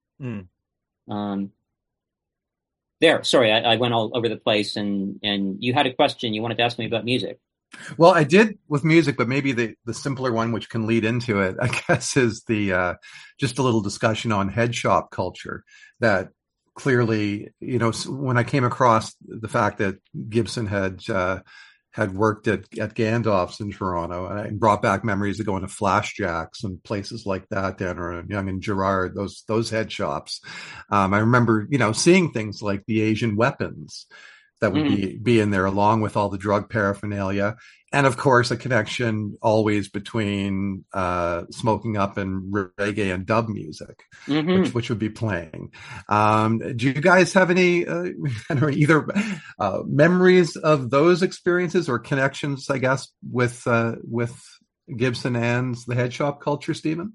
There, sorry, I went all over the place, and you had a question you wanted to ask me about music.
Well, I did with music, but maybe the simpler one, which can lead into it, I guess, is the just a little discussion on head shop culture. That clearly, when I came across the fact that Gibson had worked at Gandalf's in Toronto, and I brought back memories of going to Flash Jacks and places like that down around Yonge and Gerrard, those head shops. I remember, seeing things like the Asian weapons that would be in there, along with all the drug paraphernalia. And of course, a connection always between Smoking Up and reggae and dub music, which would be playing. Do you guys have any either memories of those experiences or connections, I guess, with Gibson and the head shop culture, Stephen?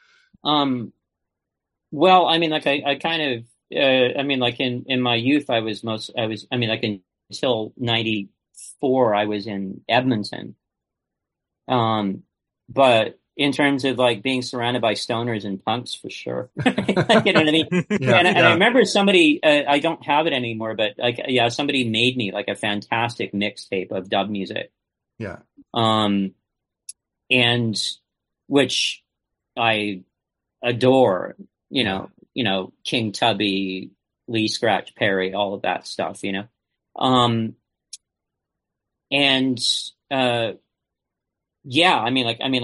Well, I mean, like I kind of, like in my youth, until 93, 2004, I was in Edmonton. But in terms of like being surrounded by stoners and punks, for sure. You know what I mean? And I remember somebody, I don't have it anymore, but like, yeah, somebody made me like a fantastic mixtape of dub music.
Yeah.
And which I adore, you know, King Tubby, Lee Scratch Perry, all of that stuff, you know. Yeah, I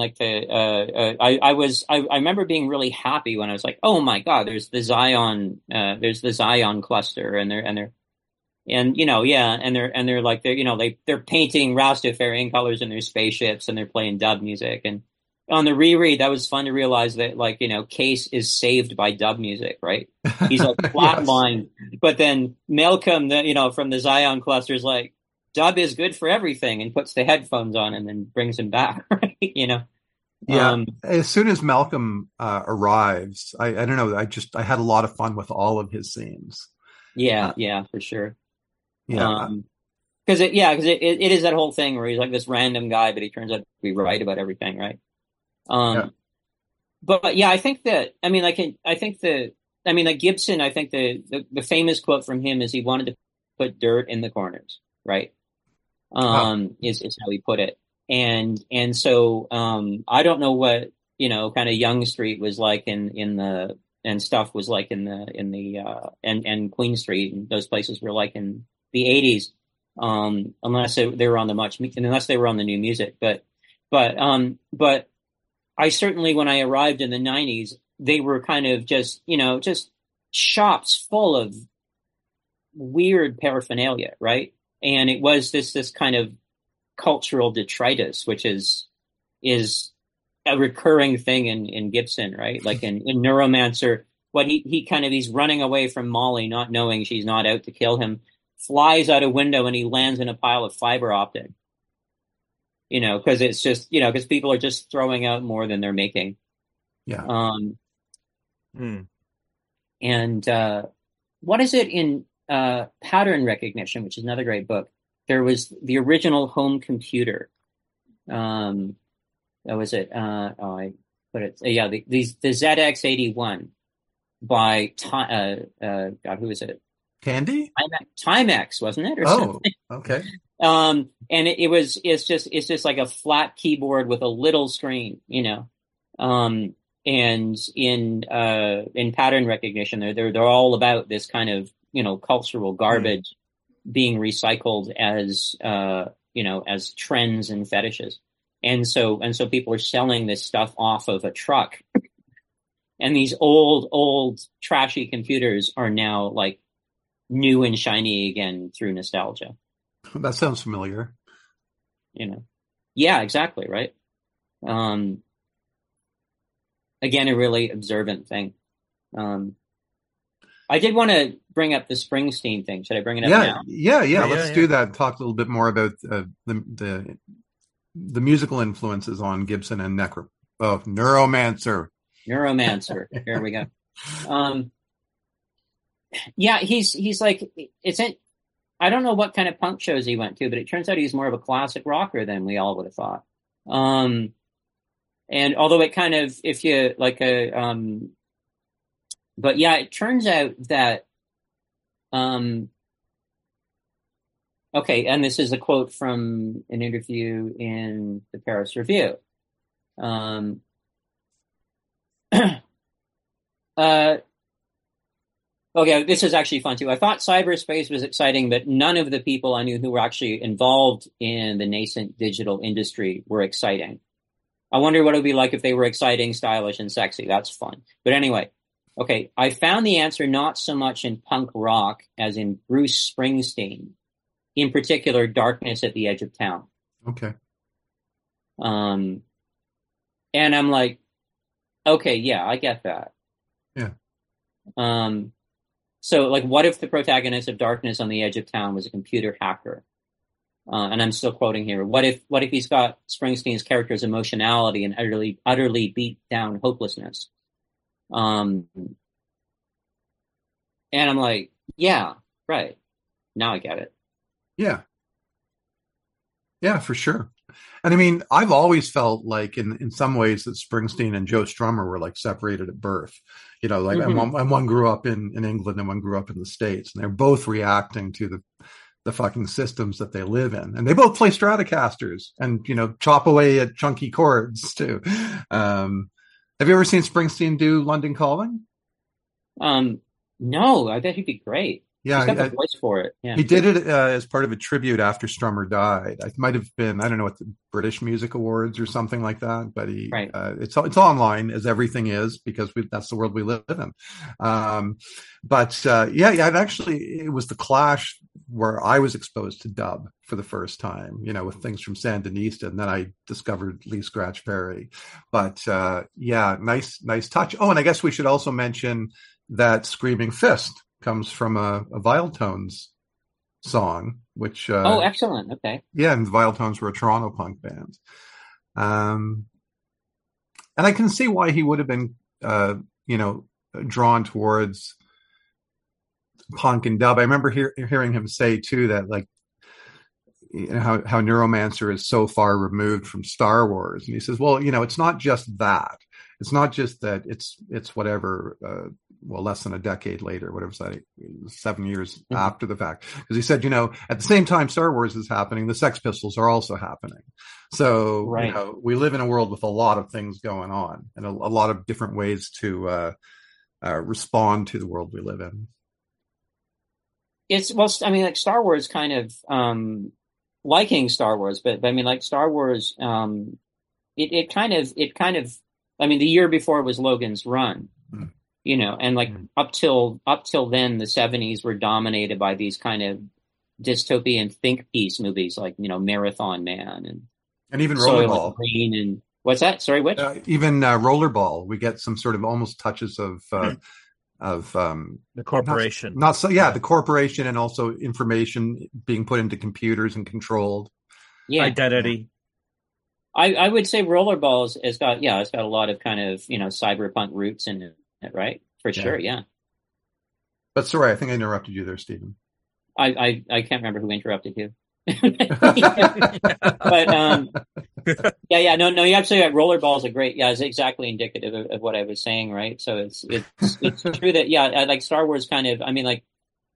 remember being really happy when I was like, oh my God, there's the Zion cluster, and you know, yeah, and they're like, you know, they're painting Rastafarian colors in their spaceships, and they're playing dub music. And on the reread, that was fun to realize that, like, you know, Case is saved by dub music, right? He's like flatlined, yes. But then Malcolm, you know, from the Zion cluster is like, dub is good for everything, and puts the headphones on and then brings him back, right? You know?
Yeah. As soon as Malcolm arrives, I don't know, I had a lot of fun with all of his scenes.
Yeah, for sure.
Yeah.
Because it is that whole thing where he's like this random guy, but he turns out to be right about everything, right? But yeah, I think that, I mean, like Gibson, I think the famous quote from him is he wanted to put dirt in the corners, right? Is how he put it. And so, I don't know what, you know, kind of Yonge Street was like and stuff was like and Queen Street and those places were like in the 80s, unless they were on the new music. But I certainly, when I arrived in the 90s, they were kind of just, you know, just shops full of weird paraphernalia, right? And it was this kind of cultural detritus, which is a recurring thing in Gibson, right? Like in Neuromancer, what he's running away from Molly, not knowing she's not out to kill him, flies out a window and he lands in a pile of fiber optic. You know, because it's just, you know, because people are just throwing out more than they're making.
Yeah.
And what is it in Pattern Recognition, which is another great book? There was the original home computer. That was it. I put it. Yeah, the ZX81 by God, who is it?
Candy?
Timex, wasn't it? Or something?
Okay.
And it's just like a flat keyboard with a little screen, you know. And in Pattern Recognition, they're all about this kind of, you know, cultural garbage being recycled as you know, as trends and fetishes. And so people are selling this stuff off of a truck. And these old trashy computers are now like new and shiny again through nostalgia.
That sounds familiar.
You know, yeah, exactly, right. Again, a really observant thing. I did want to bring up the Springsteen thing. Should I bring it up now?
Yeah. Let's do that. Talk a little bit more about the musical influences on Gibson and Neuromancer.
Neuromancer. Here we go. Yeah, he's like, I don't know what kind of punk shows he went to, but it turns out he's more of a classic rocker than we all would have thought. And although it kind of, if you like but yeah, it turns out that, okay, and this is a quote from an interview in the Paris Review. Okay, this is actually fun too. I thought cyberspace was exciting, but none of the people I knew who were actually involved in the nascent digital industry were exciting. I wonder what it would be like if they were exciting, stylish, and sexy. That's fun. But anyway, okay, I found the answer not so much in punk rock as in Bruce Springsteen, in particular, Darkness at the Edge of Town.
Okay.
And I'm like, okay, yeah, I get that.
Yeah.
So, like, what if the protagonist of Darkness on the Edge of Town was a computer hacker? And I'm still quoting here. What if he's got Springsteen's character's emotionality and utterly beat down hopelessness? And I'm like, yeah, right. Now I get it.
Yeah. Yeah, for sure. And I mean, I've always felt like in some ways that Springsteen and Joe Strummer were like separated at birth. You know, like and one grew up in England and one grew up in the States, and they're both reacting to the fucking systems that they live in. And they both play Stratocasters and, you know, chop away at chunky chords too. Have you ever seen Springsteen do London Calling?
No, I bet he'd be great.
Yeah,
he's got the voice for it. Yeah.
He did it as part of a tribute after Strummer died. It might have been, I don't know what, the British Music Awards or something like that. But it's online, as everything is, because that's the world we live in. It was the Clash where I was exposed to dub for the first time. You know, with things from Sandinista, and then I discovered Lee Scratch Perry. But nice touch. Oh, and I guess we should also mention that Screaming Fist comes from a Viletones song, which
excellent. Okay.
Yeah, and the Viletones were a Toronto punk band. And I can see why he would have been drawn towards punk and dub. I remember hearing him say too that, like, you know, how Neuromancer is so far removed from Star Wars, and he says, well, you know, it's not just that. It's not just that it's whatever, less than a decade later, whatever, 7 years after the fact. Because he said, you know, at the same time Star Wars is happening, the Sex Pistols are also happening. So, you know, we live in a world with a lot of things going on and a lot of different ways to respond to the world we live in.
Like Star Wars kind of, liking Star Wars, but I mean, like Star Wars, it kind of, I mean, the year before was Logan's Run, you know, and like up till then, the 70s were dominated by these kind of dystopian think piece movies, like, you know, Marathon Man and even
Rollerball.
Green and what's that? Sorry, which?
Even Rollerball, we get some sort of almost touches of
the corporation.
The corporation, and also information being put into computers and controlled.
Yeah,
identity.
I would say Rollerball has got a lot of kind of, you know, cyberpunk roots in it, right? For sure, yeah.
But sorry, I think I interrupted you there, Stephen.
I can't remember who interrupted you. But no, you're absolutely right. Rollerball is it's exactly indicative of what I was saying, right? So it's true that I like Star Wars kind of, I mean, like,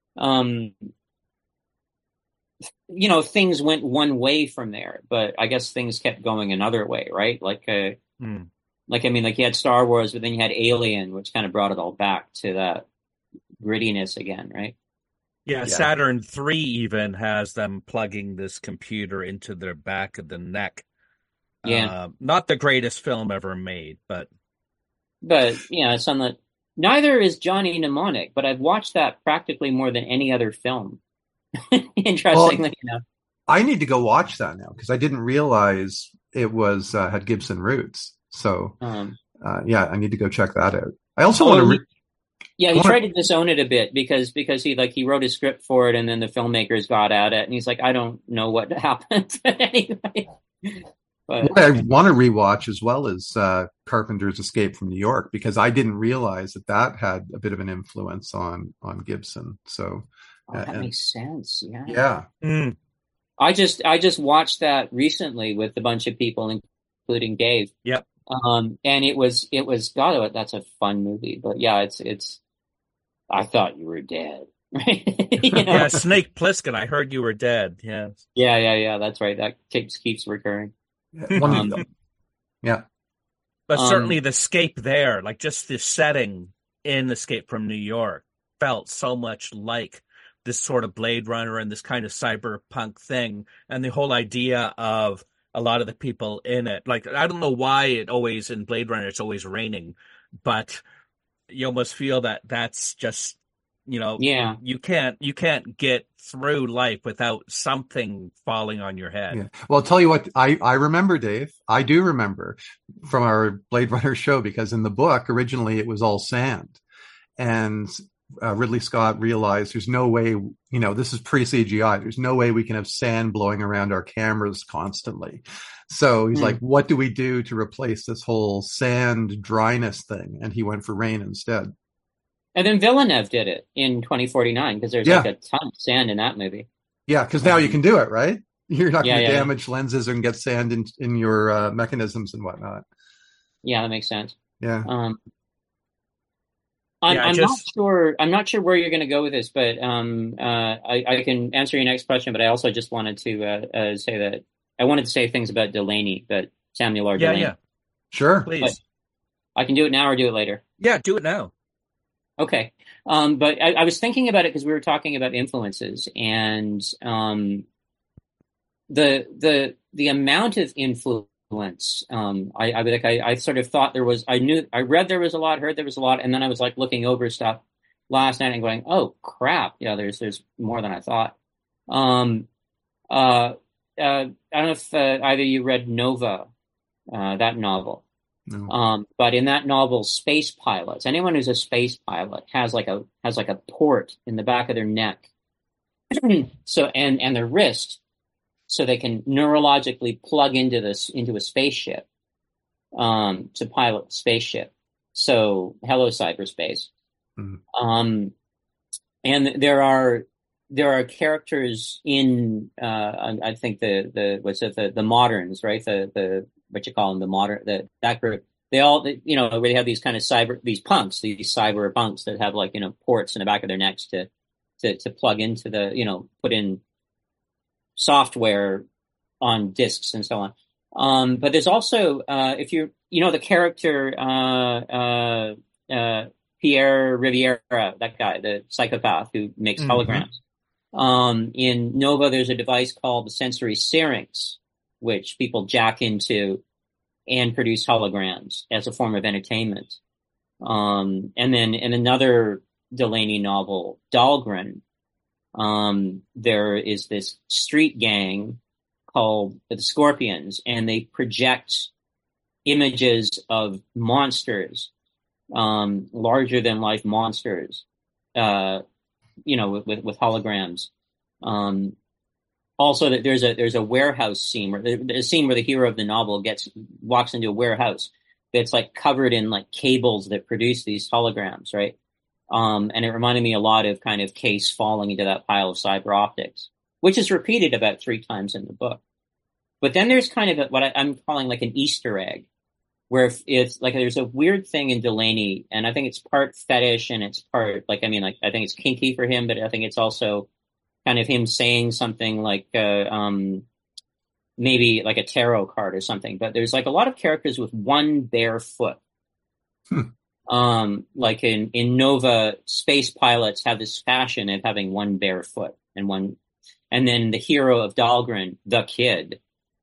you know, things went one way from there, but I guess things kept going another way, right? Like, I mean, like you had Star Wars, but then you had Alien, which kind of brought it all back to that grittiness again, right?
Yeah, Saturn III even has them plugging this computer into their back of the neck.
Yeah.
Not the greatest film ever made, but
yeah, it's on the. Neither is Johnny Mnemonic, but I've watched that practically more than any other film. Interestingly enough.
I need to go watch that now because I didn't realize it was had Gibson roots. So I need to go check that out. I also want to.
He tried to disown it a bit because he wrote a script for it, and then the filmmakers got at it, and he's like, I don't know what happened. But anyway.
What I want to rewatch as well is Carpenter's Escape from New York, because I didn't realize that had a bit of an influence on Gibson. So
that makes sense. Yeah.
Yeah.
Mm.
I just watched that recently with a bunch of people, including Dave.
Yep.
And it was God, that's a fun movie. But yeah, it's I thought you were dead. Right? You know?
Yeah, Snake Plissken, I heard you were dead. Yeah.
Yeah, that's right. That keeps recurring.
Yeah.
But certainly the escape there, like just the setting in Escape from New York, felt so much like this sort of Blade Runner and this kind of cyberpunk thing, and the whole idea of a lot of the people in it. Like, I don't know why in Blade Runner it's always raining, but you almost feel that that's just, you know, you can't get through life without something falling on your head.
Yeah. Well, I'll tell you what, I remember, Dave. I do remember from our Blade Runner show, because in the book originally it was all sand, and Ridley Scott realized there's no way, you know, this is pre-CGI. There's no way we can have sand blowing around our cameras constantly. So he's like, what do we do to replace this whole sand dryness thing? And he went for rain instead.
And then Villeneuve did it in 2049, because there's like a ton of sand in that movie.
Yeah, because now you can do it, right? You're not going to
Yeah.
damage lenses and get sand in your mechanisms and whatnot.
Yeah, that makes sense.
Yeah.
I'm not sure where you're going to go with this, but I can answer your next question. But I also just wanted to say that I wanted to say things about Delaney, but Samuel R. Delaney.
Yeah.
Sure.
Please.
But I can do it now or do it later.
Yeah, do it now.
Okay. But I was thinking about it because we were talking about influences, and the amount of influence. I sort of thought I read there was a lot, heard there was a lot, and then I was like looking over stuff last night and going, oh crap, yeah, there's more than I thought. I don't know if either you read Nova, that novel.
No.
But in that novel, space pilots, anyone who's a space pilot has like a port in the back of their neck, so and their wrist, so they can neurologically plug into a spaceship, to pilot the spaceship. So hello cyberspace.
Mm-hmm.
And there are characters in I think the moderns, right? The what you call them, the modern, that group. They all, they have these kind of these cyber punks that have like, ports in the back of their necks to plug into put in software on disks and so on. But there's also, if the character, Pierre Riviera, that guy, the psychopath who makes holograms. In Nova, there's a device called the sensory syrinx, which people jack into and produce holograms as a form of entertainment. And then in another Delaney novel, Dahlgren, there is this street gang called the Scorpions, and they project images of monsters, larger than life monsters, with holograms. Also, that there's a warehouse scene where the hero of the novel walks into a warehouse that's like covered in like cables that produce these holograms, right? And it reminded me a lot of kind of Case falling into that pile of cyber optics, which is repeated about 3 times in the book. But then there's kind of what I'm calling like an Easter egg, where it's like there's a weird thing in Delaney, and I think it's part fetish and it's part I think it's kinky for him, but I think it's also kind of him saying something like maybe like a tarot card or something. But there's like a lot of characters with one bare foot. Like in Nova, space pilots have this fashion of having one bare foot and then the hero of Dahlgren, the kid,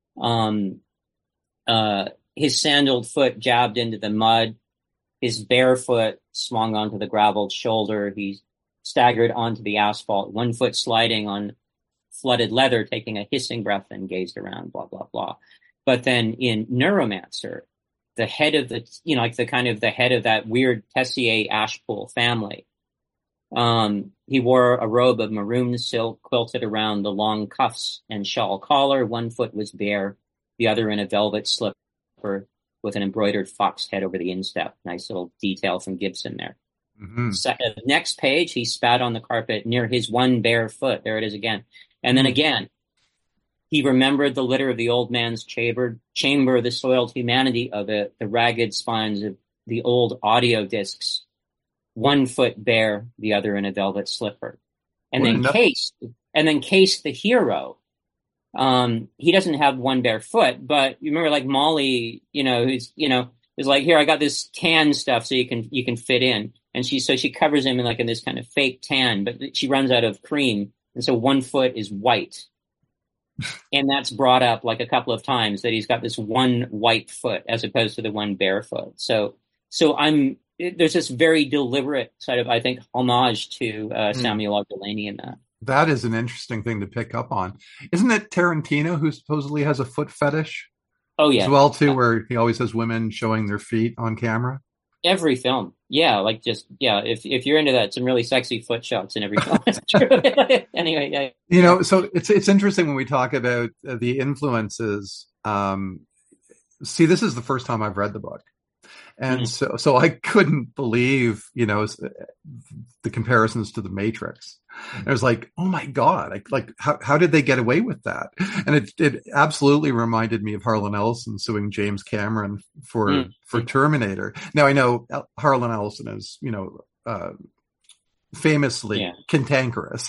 his sandaled foot jabbed into the mud, his bare foot swung onto the graveled shoulder. He staggered onto the asphalt, one foot sliding on flooded leather, taking a hissing breath, and gazed around, blah, blah, blah. But then in Neuromancer, the head of the head of that weird Tessier Ashpool family, he wore a robe of maroon silk quilted around the long cuffs and shawl collar. One foot was bare, the other in a velvet slipper with an embroidered fox head over the instep. Nice little detail from Gibson there.
Mm-hmm.
Next page, he spat on the carpet near his one bare foot. There it is again. And then again, he remembered the litter of the old man's chamber, the soiled humanity of it, the ragged spines of the old audio discs. One foot bare, the other in a velvet slipper. And then Case the hero. He doesn't have one bare foot, but you remember like Molly, who's, is like, here, I got this tan stuff so you can fit in. And she covers him in this kind of fake tan, but she runs out of cream. And so one foot is white. And that's brought up like a couple of times that he's got this one white foot as opposed to the one bare foot. So there's this very deliberate sort of, I think, homage to Samuel R. Delaney in that.
That is an interesting thing to pick up on. Isn't it Tarantino who supposedly has a foot fetish?
Oh, yeah.
As well, too, where he always has women showing their feet on camera?
Every film. Yeah, if you're into that, some really sexy foot shots in every film. Anyway, yeah.
So it's interesting when we talk about the influences. See, this is the first time I've read the book. And so I couldn't believe, the comparisons to The Matrix. And it was like, oh my God, how did they get away with that? And it absolutely reminded me of Harlan Ellison suing James Cameron for Terminator. Now I know Harlan Ellison is, famously cantankerous,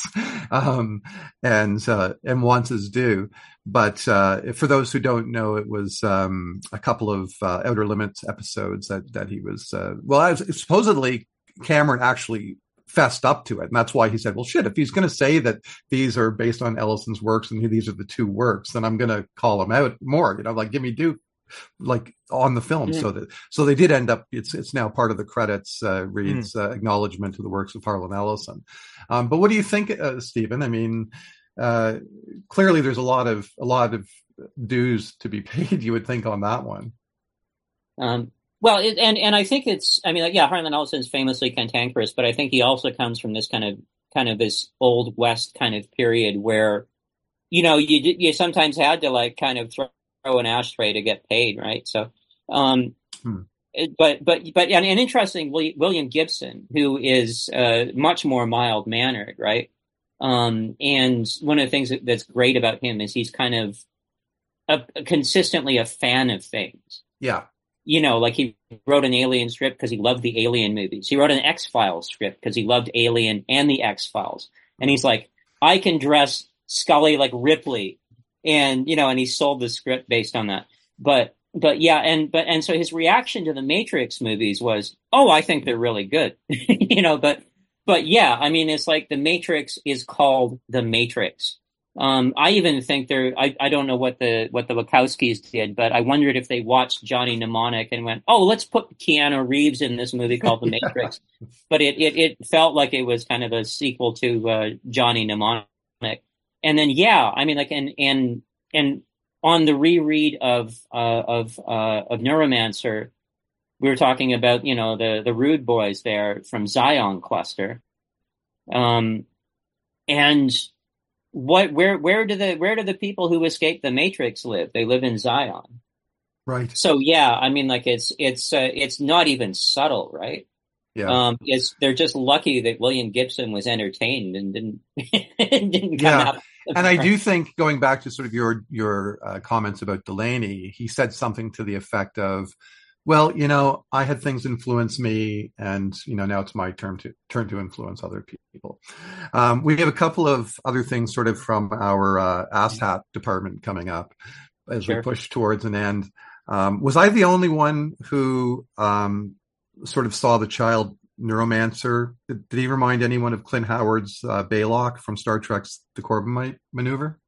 and wants his due. But for those who don't know, it was a couple of Outer Limits episodes that he was, supposedly Cameron actually fessed up to it. And that's why he said, well, shit, if he's going to say that these are based on Ellison's works and these are the two works, then I'm going to call him out more, give me due, on the film. So they did end up, it's now part of the credits, reads acknowledgement to the works of Harlan Ellison. But what do you think, Stephen? I mean, clearly there's a lot of dues to be paid, you would think, on that one.
Well, and I think Harlan Ellison's famously cantankerous, but I think he also comes from this kind of this Old West kind of period where, you sometimes had to kind of throw an ashtray to get paid, right? So, but and interesting, William Gibson, who is much more mild mannered, right? And one of the things that's great about him is he's kind of consistently a fan of things.
Yeah.
He wrote an Alien script because he loved the Alien movies. He wrote an X-Files script because he loved Alien and the X-Files. And he's like, I can dress Scully like Ripley. And, and he sold the script based on that. But so his reaction to the Matrix movies was, oh, I think they're really good. But yeah, I mean, it's like the Matrix is called the Matrix. I even think I don't know what the Wachowskis did, but I wondered if they watched Johnny Mnemonic and went, oh, let's put Keanu Reeves in this movie called The Matrix. But it felt like it was kind of a sequel to Johnny Mnemonic. And then, and on the reread of Neuromancer, we were talking about, the Rude Boys there from Zion Cluster. And where do the people who escaped the Matrix live? They live in Zion.
Right.
So yeah, I mean, it's not even subtle, right?
Yeah.
They're just lucky that William Gibson was entertained and didn't come out.
And I do think, going back to sort of your comments about Delaney, he said something to the effect of, well, I had things influence me, and now it's my turn to influence other people. We have a couple of other things sort of from our asshat department coming up as we push towards an end. Was I the only one who sort of saw the child Neuromancer? Did he remind anyone of Clint Howard's Baylock from Star Trek's The Corbomite Maneuver?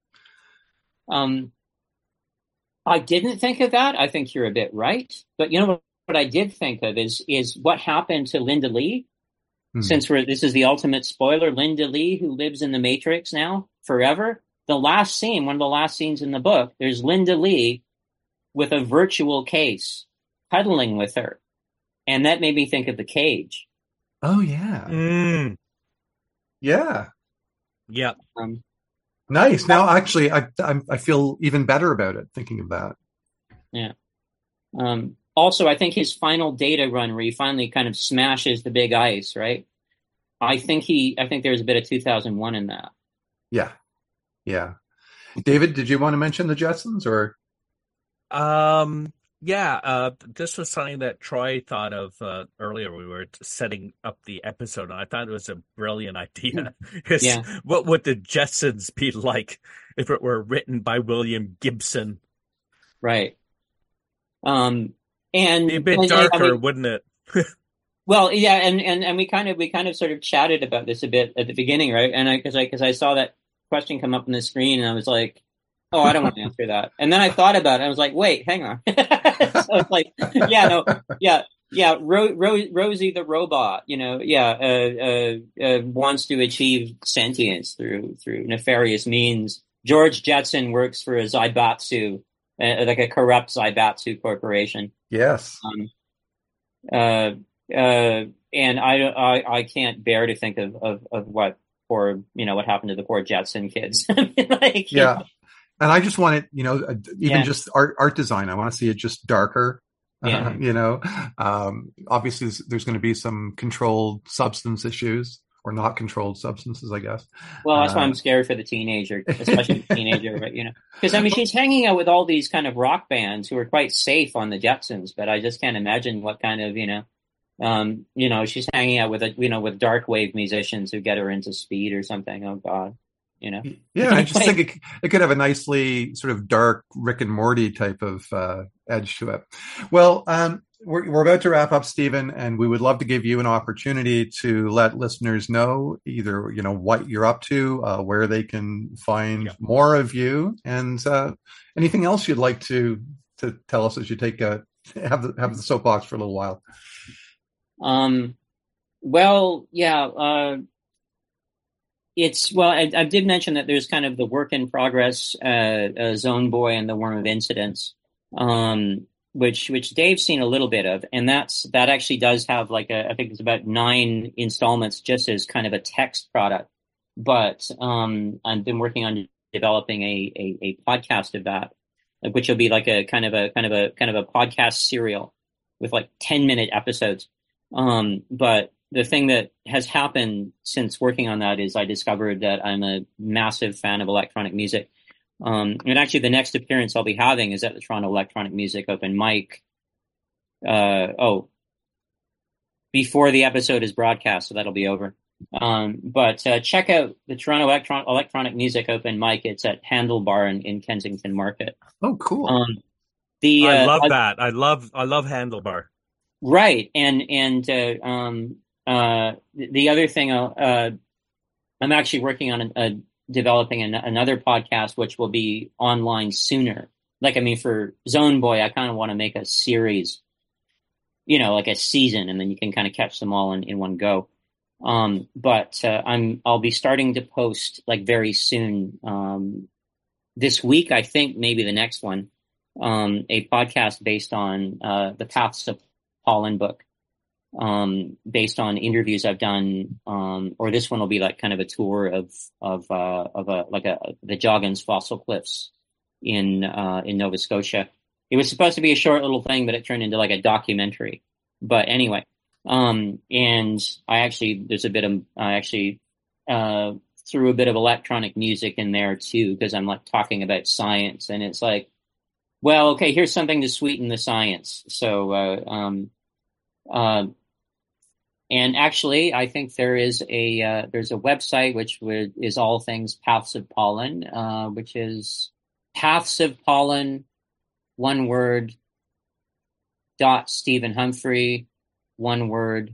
I didn't think of that. I think you're a bit right. But what I did think of is what happened to Linda Lee. Since this is the ultimate spoiler, Linda Lee, who lives in the Matrix now forever. One of the last scenes in the book, there's Linda Lee with a virtual case cuddling with her. And that made me think of The Cage.
Oh, yeah. Yeah.
Yeah.
Nice. Now, actually, I feel even better about it, thinking of that.
Yeah. Also, I think his final data run where he finally kind of smashes the big ice, right? I think there's a bit of 2001 in that. Yeah.
Yeah. David, did you want to mention the Jetsons or?
This was something that Troy thought of earlier. We were setting up the episode, and I thought it was a brilliant idea. What would the Jetsons be like if it were written by William Gibson?
Right.
And a bit darker, wouldn't it?
Well, yeah, and we kind of sort of chatted about this a bit at the beginning, right? And because I saw that question come up on the screen, and I was like, oh, I don't want to answer that. And then I thought about it. I was like, wait, hang on. So it's like, Rosie the robot, wants to achieve sentience through nefarious means. George Jetson works for a Zaibatsu, like a corrupt Zaibatsu corporation.
Yes.
And I can't bear to think of what happened to the poor Jetson kids.
Yeah. And I just want it, just art design. I want to see it just darker.
Yeah.
Obviously there's going to be some controlled substance issues not controlled substances, I guess.
Well, that's why I'm scared for the teenager, especially the teenager, but, because I mean, she's hanging out with all these kind of rock bands who are quite safe on the Jetsons, but I just can't imagine what kind of, she's hanging out with, with dark wave musicians who get her into speed or something. Oh God,
Yeah, I just think it could have a nicely sort of dark Rick and Morty type of edge to it. Well, we're about to wrap up, Stephen, and we would love to give you an opportunity to let listeners know either, what you're up to, where they can find more of you, and anything else you'd like to tell us as you take have the soapbox for a little while.
I did mention that there's kind of the work in progress, Zone Boy and the Worm of Incidents, which Dave's seen a little bit of, and that actually does have I think it's about 9 installments just as kind of a text product. But I've been working on developing a podcast of that, which will be like a kind of a podcast serial with 10-minute episodes. But the thing that has happened since working on that is I discovered that I'm a massive fan of electronic music. And actually the next appearance I'll be having is at the Toronto Electronic Music Open Mic. Before the episode is broadcast, so that'll be over. But check out the Toronto Electronic Music Open Mic. It's at Handlebar in Kensington Market.
Oh, cool.
I love that. I love Handlebar.
Right. And the other thing, I'm actually working on developing another podcast, which will be online sooner. For Zone Boy, I kind of want to make a series, like a season, and then you can kind of catch them all in one go. But I'll be starting to post very soon, this week, I think maybe the next one, a podcast based on, the Paths of Pollen book. Based on interviews I've done, or this one will be kind of a tour of the Joggins Fossil Cliffs in Nova Scotia. It was supposed to be a short little thing, but it turned into a documentary. But anyway, and I actually threw a bit of electronic music in there too, because I'm talking about science, and it's well, okay, here's something to sweeten the science. So, and actually, I think there's a website which is all things Paths of Pollen, which is Paths of Pollen, one word, .StephenHumphrey, one word,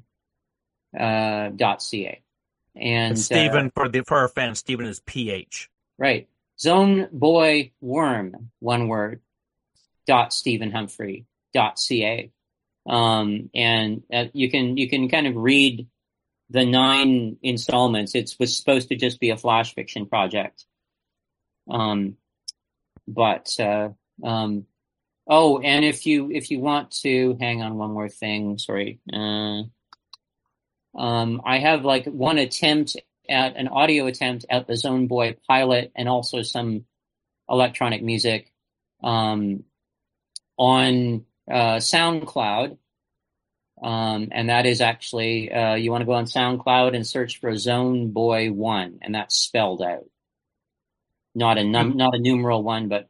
.ca. And
Stephen, for our fans, Stephen is PH.
Right. Zone Boy Worm, one word, .StephenHumphrey.ca. And you can kind of read the 9 installments. It was supposed to just be a flash fiction project. And if you want to, hang on, one more thing. Sorry. I have one attempt at an audio attempt at the Zone Boy pilot, and also some electronic music, on SoundCloud. And that is actually, you want to go on SoundCloud and search for Zone Boy 1, and that's spelled out. Not a numeral 1, but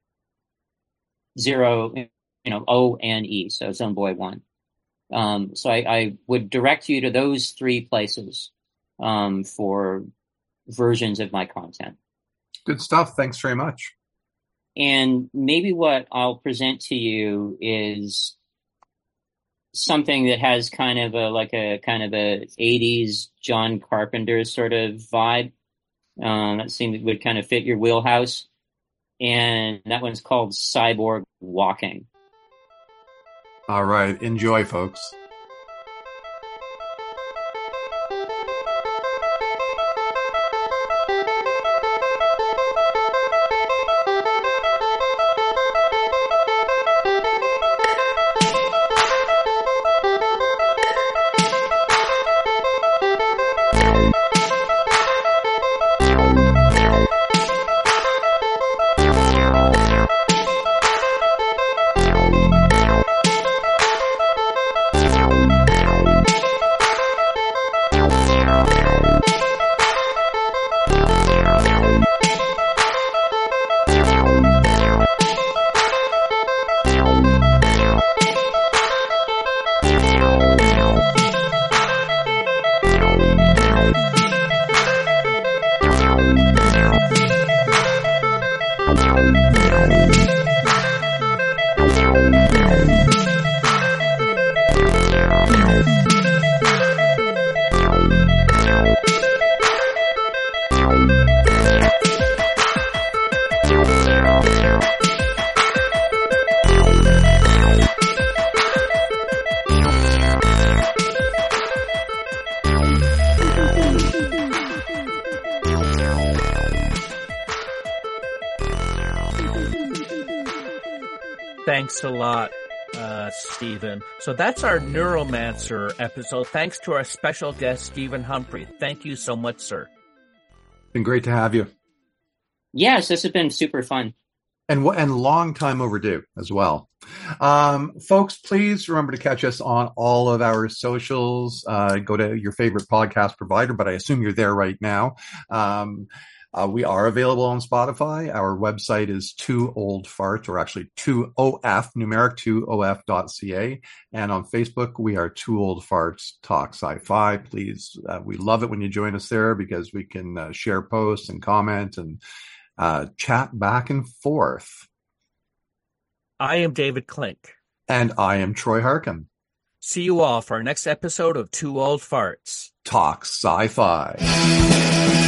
0, O-N-E, so Zone Boy 1. So I would direct you to those 3 places, for versions of my content.
Good stuff. Thanks very much.
And maybe what I'll present to you is something that has kind of a 80s John Carpenter sort of vibe. That would kind of fit your wheelhouse. And that one's called Cyborg Walking.
All right. Enjoy, folks.
Thanks a lot, Stephen. So that's our Neuromancer episode. Thanks to our special guest, Stephen Humphrey. Thank you so much, sir.
Been great to have you.
Yes, this has been super fun.
And long time overdue as well. Folks, please remember to catch us on all of our socials. Go to your favorite podcast provider, but I assume you're there right now. We are available on Spotify. Our website is 2oldfarts, or actually 2OF, numeric 2OF.ca. And on Facebook, we are 2 Old Farts Talk Sci-Fi. Please, we love it when you join us there because we can share posts and comment and chat back and forth.
I am David Klink.
And I am Troy Harkin.
See you all for our next episode of 2 Old Farts
Talk Sci-Fi.